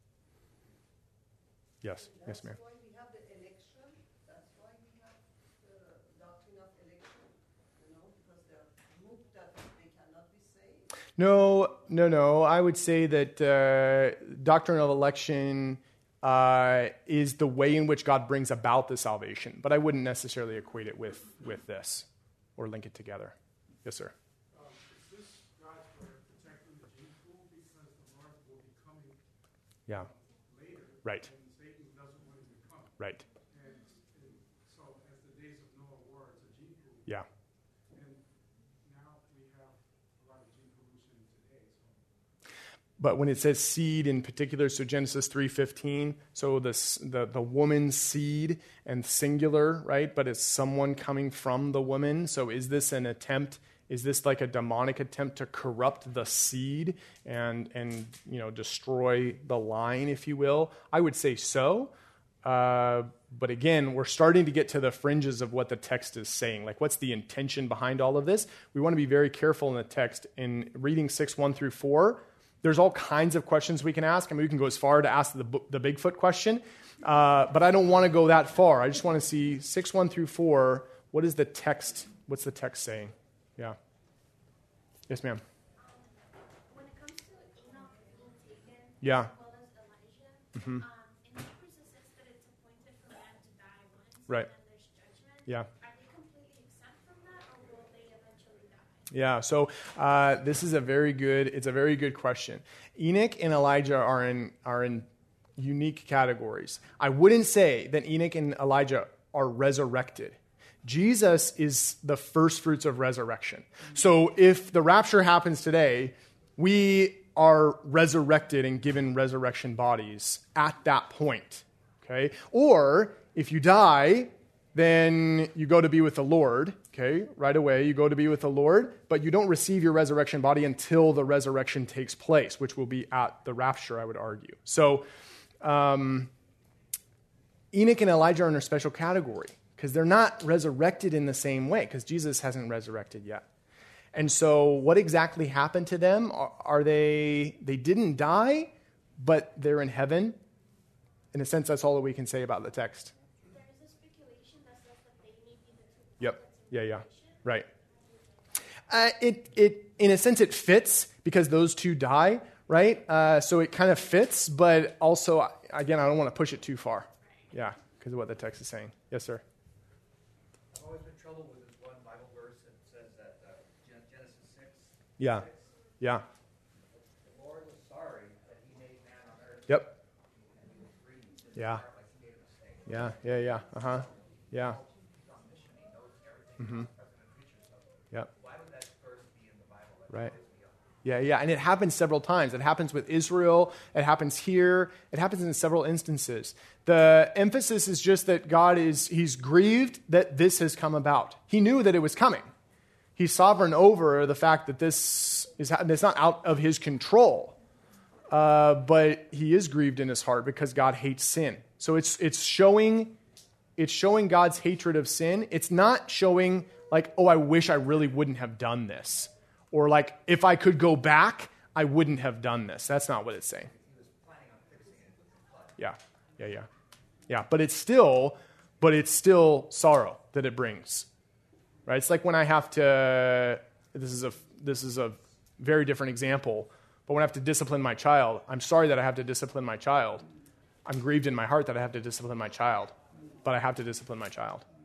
Yes, ma'am. That's why we have the election. That's why we have the doctrine of election. Because there are groups that they cannot be saved. No. I would say that doctrine of election is the way in which God brings about the salvation, but I wouldn't necessarily equate it with this or link it together. Yes, sir. Is this God's way of protecting the gene pool because the Lord will be coming Yeah. later? Right. And Satan doesn't want him to come. Right. And so as the days of Noah were, it's a gene pool. Yeah. And now we have a lot of gene pollution today. So But when it says seed in particular, so Genesis 3:15, so the woman's seed and singular, right? But it's someone coming from the woman. So is this an attempt? Is this like a demonic attempt to corrupt the seed and destroy the line, if you will? I would say so. But again, we're starting to get to the fringes of what the text is saying. Like, what's the intention behind all of this? We want to be very careful in the text. In reading 6:1-4, there's all kinds of questions we can ask. I mean, we can go as far to ask the Bigfoot question, but I don't want to go that far. I just want to see 6:1-4. What is the text? What's the text saying? Yeah. Yes, ma'am. When it comes to Enoch being taken, Yeah. as well as Elijah, in Hebrews it says that it's appointed for man to die once, Right. and then there's judgment. Yeah. Are they completely exempt from that, or will they eventually Yeah, so this is a very good question. Enoch and Elijah are in unique categories. I wouldn't say that Enoch and Elijah are resurrected. Jesus is the first fruits of resurrection. So if the rapture happens today, we are resurrected and given resurrection bodies at that point. Okay? Or if you die, then you go to be with the Lord. Okay, right away you go to be with the Lord, but you don't receive your resurrection body until the resurrection takes place, which will be at the rapture, I would argue. So Enoch and Elijah are in a special category because they're not resurrected in the same way because Jesus hasn't resurrected yet. And so what exactly happened to them? Are they didn't die, but they're in heaven? In a sense, that's all that we can say about the text. There is a speculation that says that they may be the two Yep. prophets Yeah, in yeah. Revelation. Right. It in a sense, it fits because those two die, right? So it kind of fits, but also, again, I don't want to push it too far. Yeah, because of what the text is saying. Yes, sir. I've always been troubled with this one Bible verse that says that Genesis 6. Yeah. 6, Yeah. the Lord was sorry that he made man on earth. Yep. And he was grieved in his Yeah. heart like he made a mistake. Yeah. Yeah. Yeah. Uh-huh. Yeah. He's omniscient. He knows everything. Present and future. So Yep. why would that verse be in the Bible? That Right. throws me off. Yeah, yeah, and it happens several times. It happens with Israel. It happens here. It happens in several instances. The emphasis is just that he's grieved that this has come about. He knew that it was coming. He's sovereign over the fact that it's not out of his control. But he is grieved in his heart because God hates sin. So it's showing God's hatred of sin. It's not showing like, oh, I wish I really wouldn't have done this. Or like, if I could go back, I wouldn't have done this. That's not what it's saying. He was planning on fixing it with the flood. Yeah. But it's still sorrow that it brings. Right? It's like when I have to, this is a very different example, but when I have to discipline my child, I'm sorry that I have to discipline my child. I'm grieved in my heart that I have to discipline my child, but I have to discipline my child.